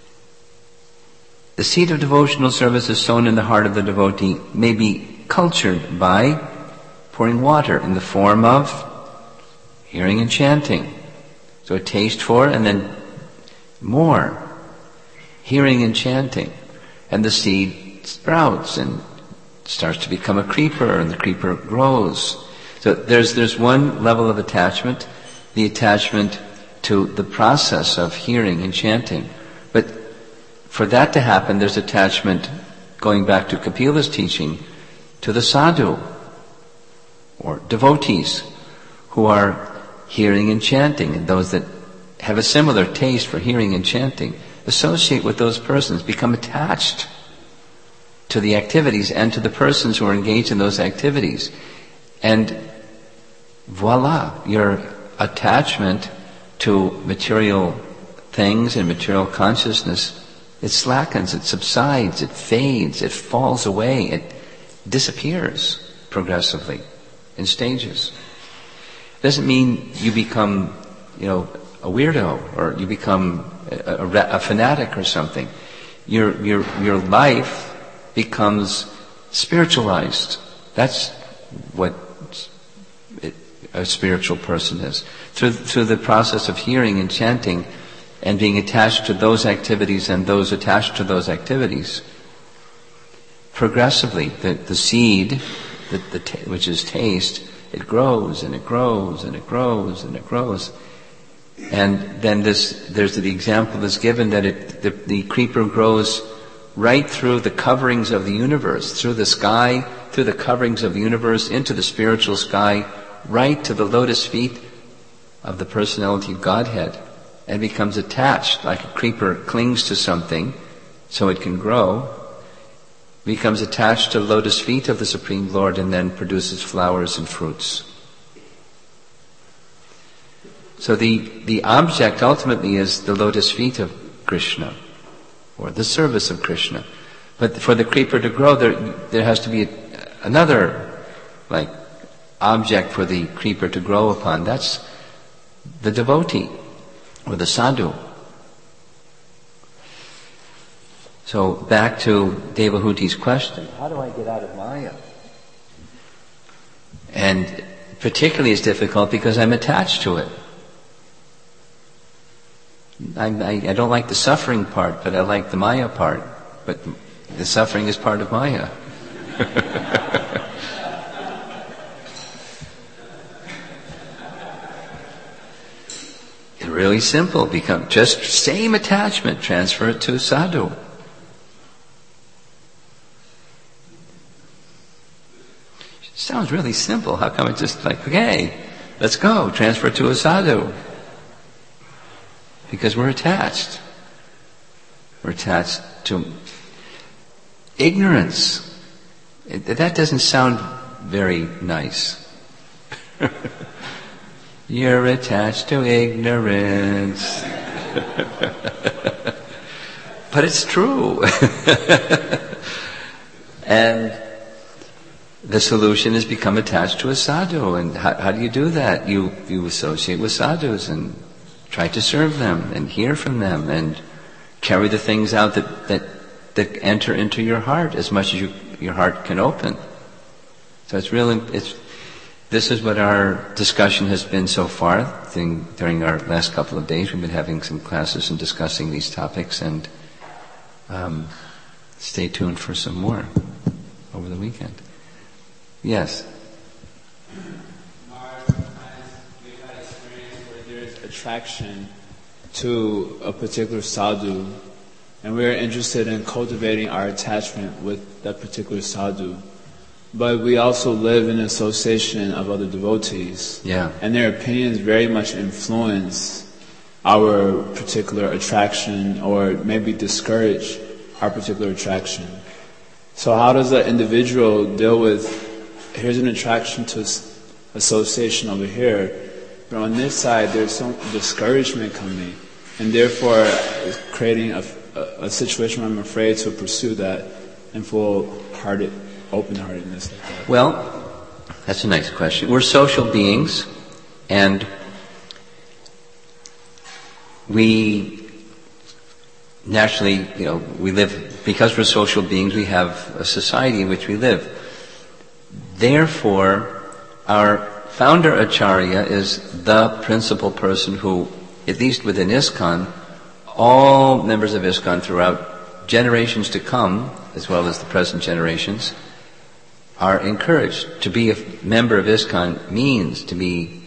The seed of devotional service is sown in the heart of the devotee may be cultured by pouring water in the form of hearing and chanting. So a taste for, and then more hearing and chanting. And the seed sprouts and starts to become a creeper, and the creeper grows. So there's there's one level of attachment, the attachment to the process of hearing and chanting. But for that to happen, there's attachment, going back to Kapila's teaching, to the sadhu, or devotees, who are hearing and chanting, and those that have a similar taste for hearing and chanting, associate with those persons, become attached to the activities and to the persons who are engaged in those activities. And voila, your attachment to material things and material consciousness, it slackens, it subsides, it fades, it falls away, it disappears progressively in stages. It doesn't mean you become, you know, a weirdo, or you become a, a, a fanatic or something. Your your your life becomes spiritualized. That's what it, a spiritual person is. Through through the process of hearing and chanting, and being attached to those activities and those attached to those activities, progressively the the seed, the, the t- which is taste, it grows and it grows and it grows and it grows. And then this, there's the example that's given that it, the, the creeper grows right through the coverings of the universe, through the sky, through the coverings of the universe, into the spiritual sky, right to the lotus feet of the personality of Godhead, and becomes attached, like a creeper clings to something so it can grow, becomes attached to the lotus feet of the Supreme Lord, and then produces flowers and fruits. So the, the object ultimately is the lotus feet of Krishna, or the service of Krishna. But for the creeper to grow, there there has to be a, another, like, object for the creeper to grow upon. That's the devotee, or the sadhu. So back to Devahuti's question, how do I get out of Maya? And particularly it's difficult because I'm attached to it. I, I, I don't like the suffering part, but I like the Maya part. But the suffering is part of Maya. It's really simple. Become just same attachment, transfer it to sadhu. Sounds really simple. How come it's just like, okay, let's go, transfer it to a sadhu? Because we're attached. We're attached to ignorance. It, that doesn't sound very nice. You're attached to ignorance. But it's true. And the solution is become attached to a sadhu. And how, how do you do that? You, you associate with sadhus and try to serve them and hear from them and carry the things out that, that, that enter into your heart as much as you, your heart can open. So it's really, it's, this is what our discussion has been so far. Thing, during our last couple of days, we've been having some classes and discussing these topics, and um, stay tuned for some more over the weekend. Yes? We've had experience where there's attraction to a particular sadhu, and we're interested in cultivating our attachment with that particular sadhu. But we also live in association of other devotees, yeah. and their opinions very much influence our particular attraction, or maybe discourage our particular attraction. So how does an individual deal with, here's an attraction to association over here, but on this side there's some discouragement coming, and therefore it's creating a, a, a situation where I'm afraid to pursue that in full-hearted, open-heartedness like that? Well, that's a nice question. We're social beings, and we naturally, you know, we live, because we're social beings, we have a society in which we live. Therefore, our founder Acharya is the principal person who, at least within ISKCON, all members of ISKCON throughout generations to come, as well as the present generations, are encouraged. To be a member of ISKCON means to be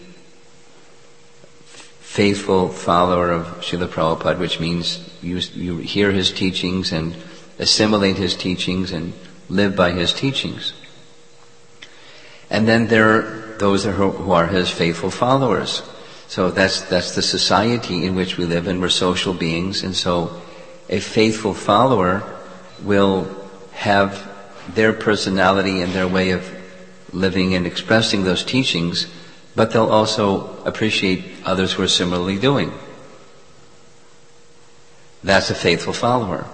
faithful follower of Srila Prabhupada, which means you, you hear his teachings and assimilate his teachings and live by his teachings. And then there are those who are his faithful followers. So that's that's the society in which we live, and we're social beings, and so a faithful follower will have their personality and their way of living and expressing those teachings, but they'll also appreciate others who are similarly doing. That's a faithful follower.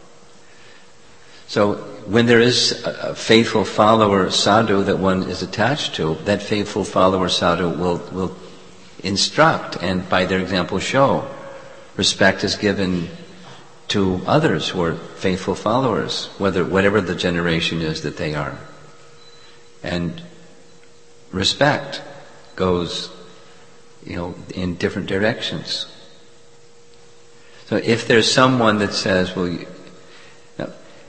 So when there is a faithful follower sadhu that one is attached to, that faithful follower sadhu will, will instruct and by their example show. Respect is given to others who are faithful followers, whether whatever the generation is that they are. And respect goes, you know, in different directions. So if there's someone that says, well, you, now,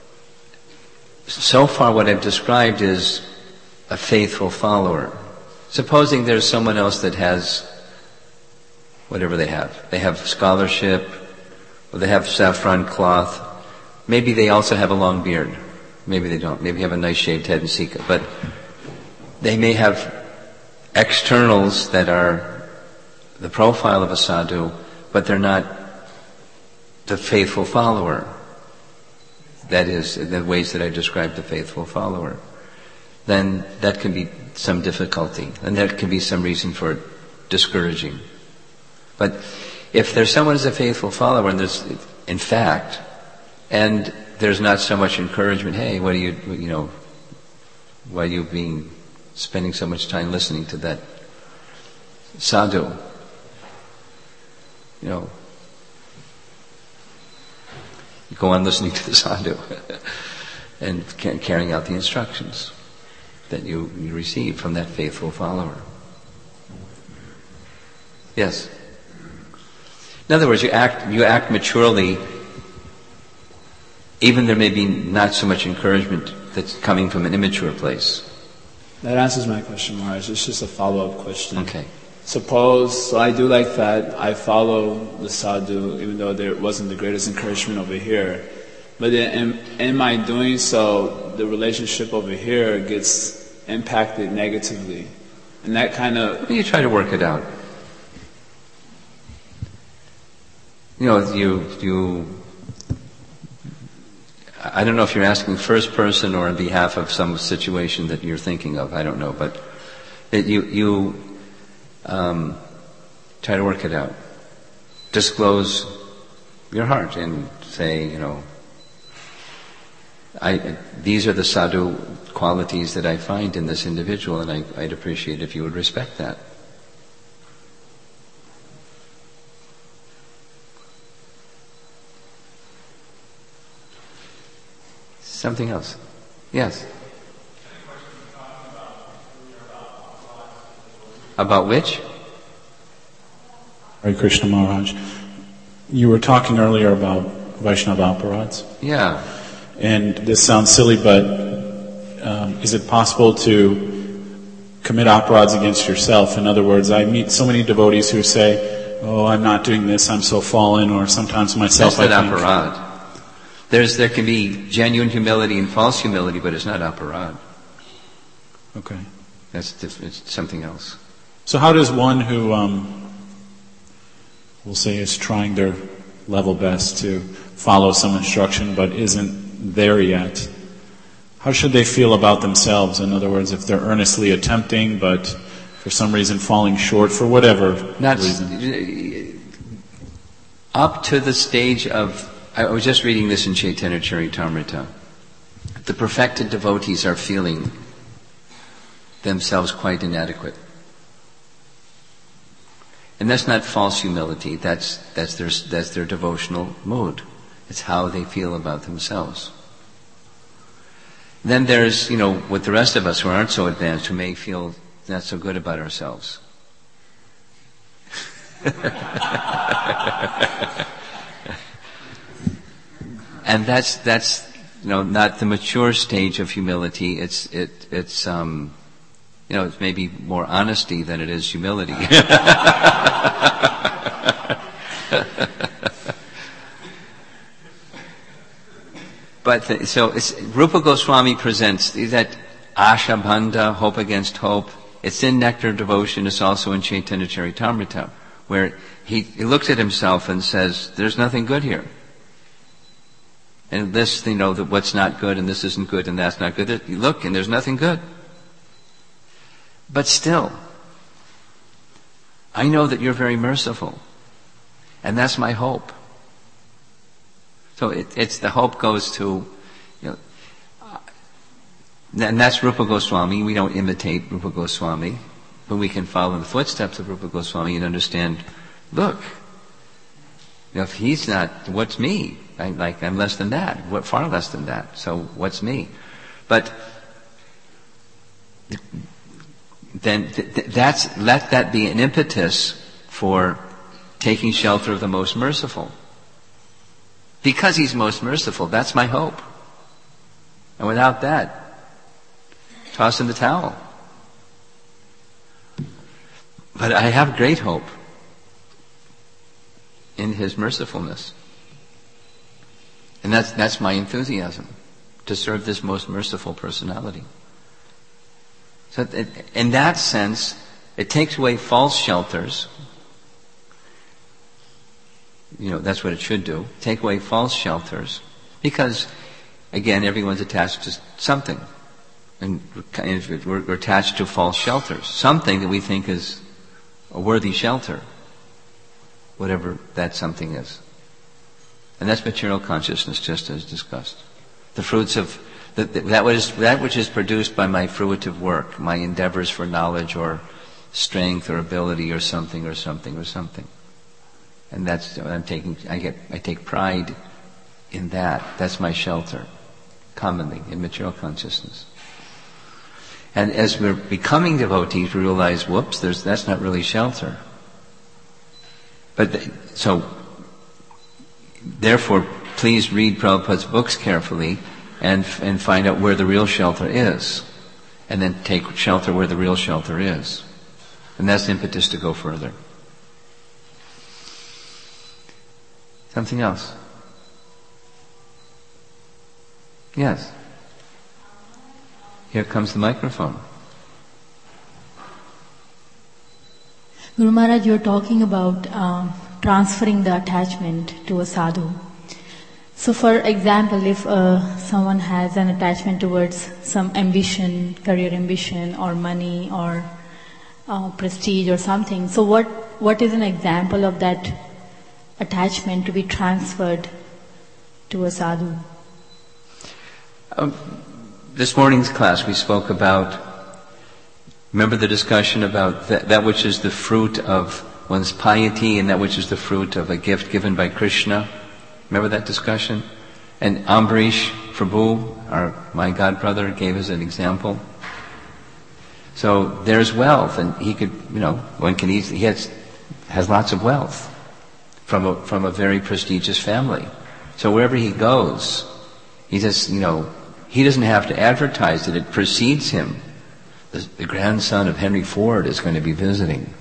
so far what I've described is a faithful follower. Supposing there's someone else that has whatever they have. They have scholarship, or they have saffron cloth. Maybe they also have a long beard. Maybe they don't. Maybe they have a nice shaved head and sika. But they may have externals that are the profile of a sadhu, but they're not the faithful follower. That is, in the ways that I described the faithful follower. Then that can be some difficulty, and that can be some reason for discouraging. But if there's someone who's a faithful follower, and there's, in fact, and there's not so much encouragement, hey, what are you, you know, why are you being, spending so much time listening to that sadhu? You know, you go on listening to the sadhu and carrying out the instructions that you, you receive from that faithful follower. Yes? In other words, you act, you act maturely, even there may be not so much encouragement that's coming from an immature place. That answers my question, Maharaj. It's just a follow-up question. Okay. Suppose, so I do like that, I follow the sadhu, even though there wasn't the greatest encouragement over here. But then in, in my doing so, the relationship over here gets impacted negatively. And that kind of... You try to work it out. You know, you, you, I don't know if you're asking first person or on behalf of some situation that you're thinking of, I don't know, but it, you, you um, try to work it out. Disclose your heart and say, you know, I, these are the sadhu qualities that I find in this individual, and I, I'd appreciate if you would respect that. Something else? Yes. About which? Hare Krishna Maharaj. You were talking earlier about Vaishnava aparads. Yeah. And this sounds silly, but um, is it possible to commit aparads against yourself? In other words, I meet so many devotees who say, oh, I'm not doing this, I'm so fallen, or sometimes myself That's I not think... aparad. There's, there can be genuine humility and false humility, but it's not aparad. Okay. That's diff- it's something else. So how does one who, um, we'll say, is trying their level best to follow some instruction but isn't there yet, how should they feel about themselves? In other words, if they're earnestly attempting but for some reason falling short for whatever Not reason? Up to the stage of, I was just reading this in Chaitanya Charitamrita. The perfected devotees are feeling themselves quite inadequate. And that's not false humility, that's, that's their, that's their devotional mood. It's how they feel about themselves. Then there's, you know, with the rest of us who aren't so advanced, who may feel not so good about ourselves. And that's, that's, you know, not the mature stage of humility. It's, it, it's, um, you know, it's maybe more honesty than it is humility. But the, so it's, Rupa Goswami presents that Ashabandha, hope against hope. It's in Nectar Devotion. It's also in Chaitanya Charitamrita, where he, he looks at himself and says, "There's nothing good here." And this, you know, that what's not good, and this isn't good, and that's not good. You look, and there's nothing good. But still, I know that you're very merciful, and that's my hope. So it, it's the hope goes to, you know, uh, and that's Rupa Goswami. We don't imitate Rupa Goswami, but we can follow in the footsteps of Rupa Goswami and understand. Look, you know, if he's not, what's me? I, like I'm less than that. What far less than that? So what's me? But then th- th- that's let that be an impetus for taking shelter of the most merciful. Because he's most merciful, that's my hope. And without that, toss in the towel. But I have great hope in his mercifulness. And that's, that's my enthusiasm, to serve this most merciful personality. So it, in that sense, it takes away false shelters. You know, that's what it should do. Take away false shelters. Because, again, everyone's attached to something. And we're, we're attached to false shelters. Something that we think is a worthy shelter. Whatever that something is. And that's material consciousness, just as discussed. The fruits of, the, that, which is, that which is produced by my fruitive work, my endeavors for knowledge or strength or ability or something or something or something. And that's what I'm taking, I get, I take pride in that. That's my shelter, commonly, in material consciousness. And as we're becoming devotees, we realize, whoops, there's, that's not really shelter. But, the, so, therefore, please read Prabhupada's books carefully and and find out where the real shelter is. And then take shelter where the real shelter is. And that's the impetus to go further. Something else? Yes. Here comes the microphone. Guru Maharaj, you're talking about um, transferring the attachment to a sadhu. So for example, if uh, someone has an attachment towards some ambition, career ambition or money or uh, prestige or something, so what, what is an example of that attachment to be transferred to a sadhu? Um, this morning's class we spoke about, remember the discussion about that, that which is the fruit of one's piety and that which is the fruit of a gift given by Krishna? Remember that discussion? And Ambarish Prabhu, our, my god brother, gave us an example. So there's wealth, and he could, you know, one can easily, he has, has lots of wealth from a, from a very prestigious family. So wherever he goes, he just, you know, he doesn't have to advertise it, it precedes him. The, the grandson of Henry Ford is going to be visiting.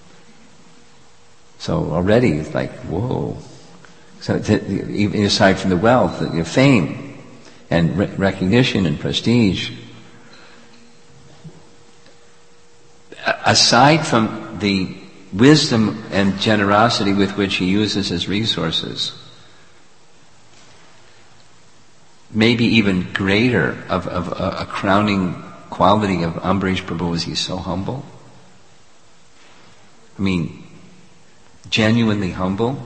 So already it's like, whoa. So even aside from the wealth, the fame and re- recognition and prestige, aside from the wisdom and generosity with which he uses his resources, maybe even greater of, of a, a crowning quality of Ambarish Prabhu is he's so humble. I mean, genuinely humble.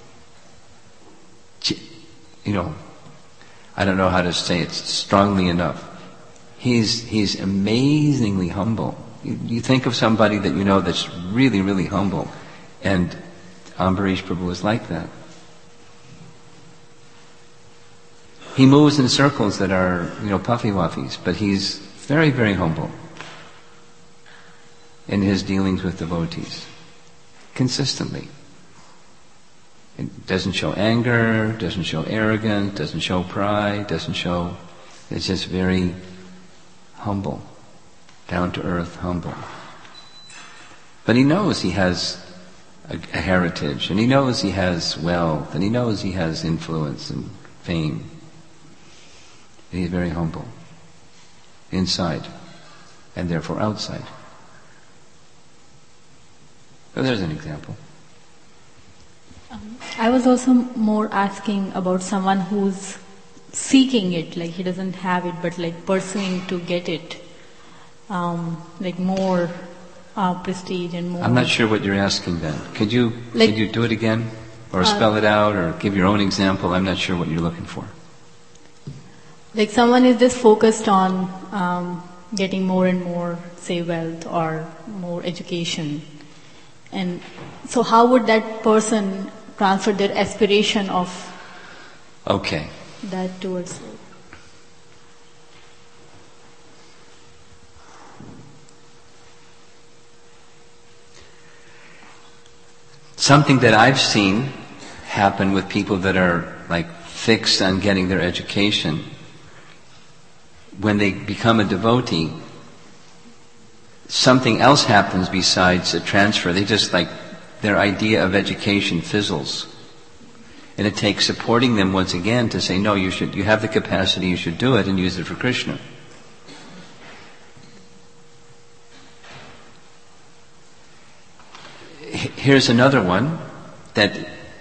You know, I don't know how to say it strongly enough. He's he's amazingly humble. You, you think of somebody that you know that's really, really humble, and Ambarish Prabhu is like that. He moves in circles that are, you know, puffy-wuffies, but he's very, very humble in his dealings with devotees, consistently. It doesn't show anger, doesn't show arrogance, doesn't show pride, doesn't show... It's just very humble, down-to-earth, humble. But he knows he has a, a heritage, and he knows he has wealth, and he knows he has influence and fame. And he's very humble, inside, and therefore outside. So there's an example. I was also more asking about someone who's seeking it, like he doesn't have it, but like pursuing to get it, um, like more uh, prestige and more. I'm not sure what you're asking then. Could you like, could you do it again, or uh, spell it out, or give your own example? I'm not sure what you're looking for. Like someone is just focused on um, getting more and more, say, wealth or more education, and so how would that person transfer their aspiration of okay. that towards it? Something that I've seen happen with people that are like fixed on getting their education, when they become a devotee, something else happens besides a transfer. They just like, their idea of education fizzles. And it takes supporting them once again to say, no, you should, you have the capacity, you should do it and use it for Krishna. Here's another one that,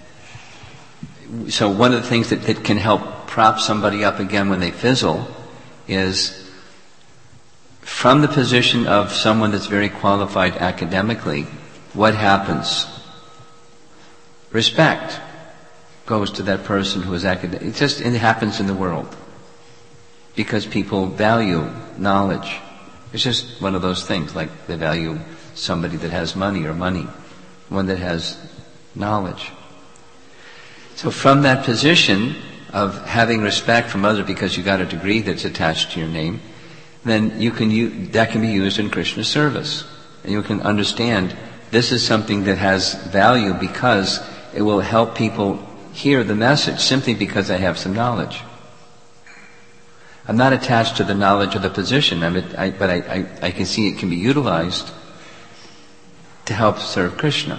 so one of the things that, that can help prop somebody up again when they fizzle is from the position of someone that's very qualified academically, what happens? Respect goes to that person who is academic. It just it happens in the world because people value knowledge. It's just one of those things, like they value somebody that has money or money, one that has knowledge. So from that position of having respect from others because you got a degree that's attached to your name, then you can use, that can be used in Krishna service. And you can understand this is something that has value because it will help people hear the message simply because I have some knowledge. I'm not attached to the knowledge of the position, I'm, I, but I, I, I can see it can be utilized to help serve Krishna,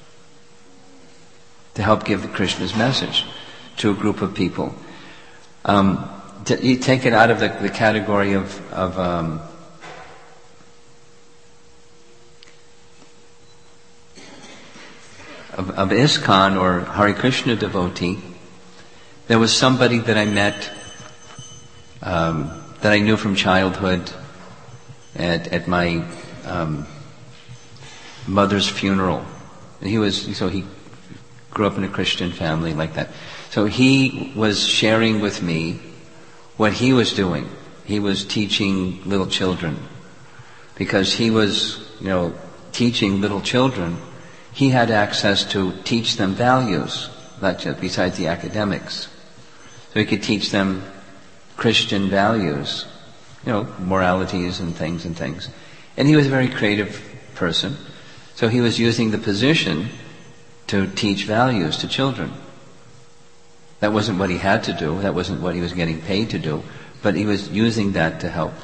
to help give the Krishna's message to a group of people. Um, to, you take it out of the, the category of, of um, Of, of ISKCON or Hare Krishna devotee. There was somebody that I met um, that I knew from childhood at, at my um, mother's funeral. And he was so he grew up in a Christian family like that. So he was sharing with me what he was doing. He was teaching little children because he was, you know, teaching little children. He had access to teach them values, not just besides the academics. So he could teach them Christian values, you know, moralities and things and things. And he was a very creative person. So he was using the position to teach values to children. That wasn't what he had to do. That wasn't what he was getting paid to do. But he was using that to help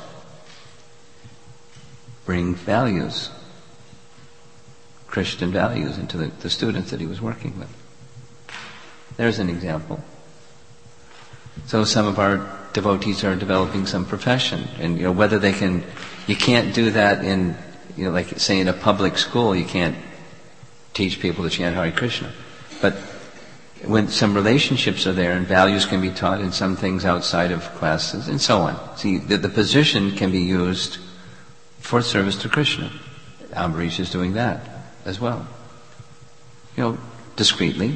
bring values, Christian values, into the, the students that he was working with. There's an example. So some of our devotees are developing some profession, and you know whether they can, you can't do that in, you know, like say in a public school, you can't teach people to chant Hare Krishna. But when some relationships are there and values can be taught and some things outside of classes and so on. See, the, the position can be used for service to Krishna. Ambarish is doing that as well. You know, discreetly.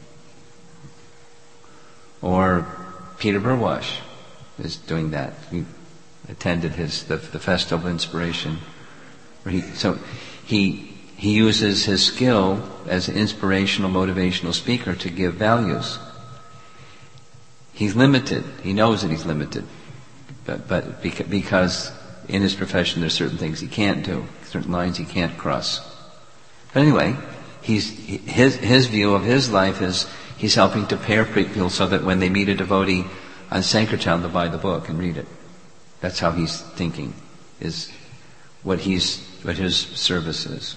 Or Peter Burwash is doing that. He attended his the, the Festival of Inspiration. Where he, so he he uses his skill as an inspirational, motivational speaker to give values. He's limited. He knows that he's limited, but but beca- because in his profession there's certain things he can't do, certain lines he can't cross. But anyway, he's his his view of his life is he's helping to pair people so that when they meet a devotee on Sankirtan, they'll buy the book and read it. That's how he's thinking, is what he's what his service is.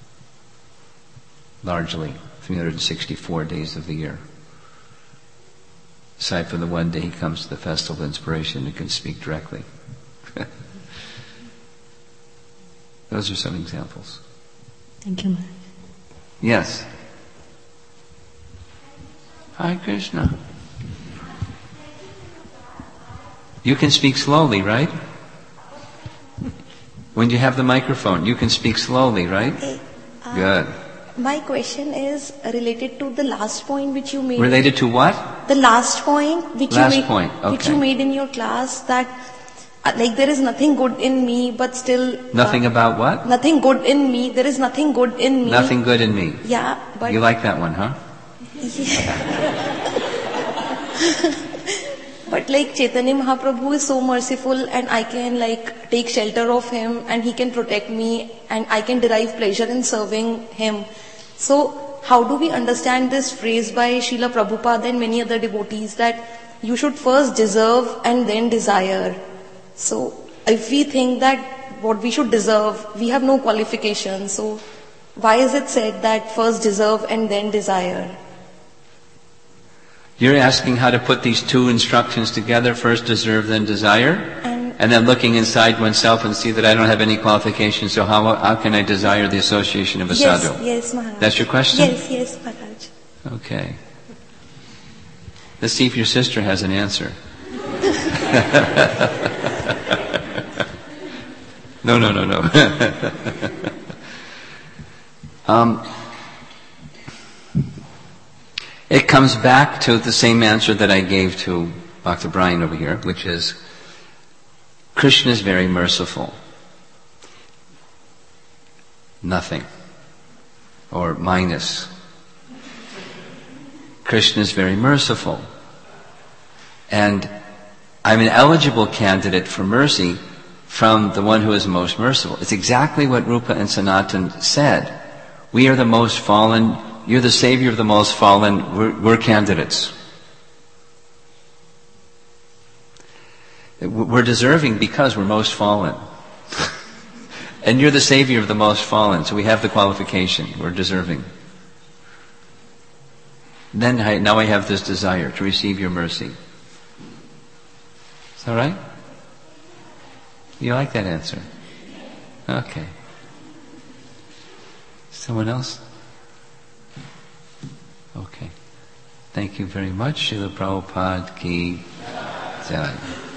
Largely, three hundred sixty-four days of the year. Aside from the one day he comes to the Festival of Inspiration and can speak directly. Those are some examples. Thank you, Maharaj. Yes. Hare Krishna. You can speak slowly, right? When you have the microphone, you can speak slowly, right? Okay. Uh, Good. My question is related to the last point which you made. Related to what? The last point which Last you made, point, okay. which you made in your class, that uh, like there is nothing good in me, but still Nothing uh, about what? nothing good in me. There is nothing good in me. Nothing good in me. Yeah, but You like that one, huh? But like Chaitanya Mahaprabhu is so merciful, and I can like take shelter of him, and he can protect me, and I can derive pleasure in serving him. So how do we understand this phrase by Srila Prabhupada and many other devotees that you should first deserve and then desire? So if we think that what we should deserve, we have no qualification. So why is it said that first deserve and then desire? You're asking how to put these two instructions together, first deserve, then desire? And, And then looking inside oneself and see that I don't have any qualifications, so how how can I desire the association of a yes, sadhu? yes, Maharaj. That's your question? Yes, yes, Maharaj. Okay. Let's see if your sister has an answer. no, no, no, no. um, it comes back to the same answer that I gave to Doctor Brian over here, which is Krishna is very merciful. Nothing. Or minus. Krishna is very merciful. And I'm an eligible candidate for mercy from the one who is most merciful. It's exactly what Rupa and Sanatan said. We are the most fallen you're the savior of the most fallen, we're, we're candidates. We're deserving because we're most fallen. And you're the savior of the most fallen, so we have the qualification. We're deserving. Then I, now I have this desire to receive your mercy. Is that right? You like that answer? Okay. Someone else? Okay. Thank you very much. Srila Prabhupada ki jai.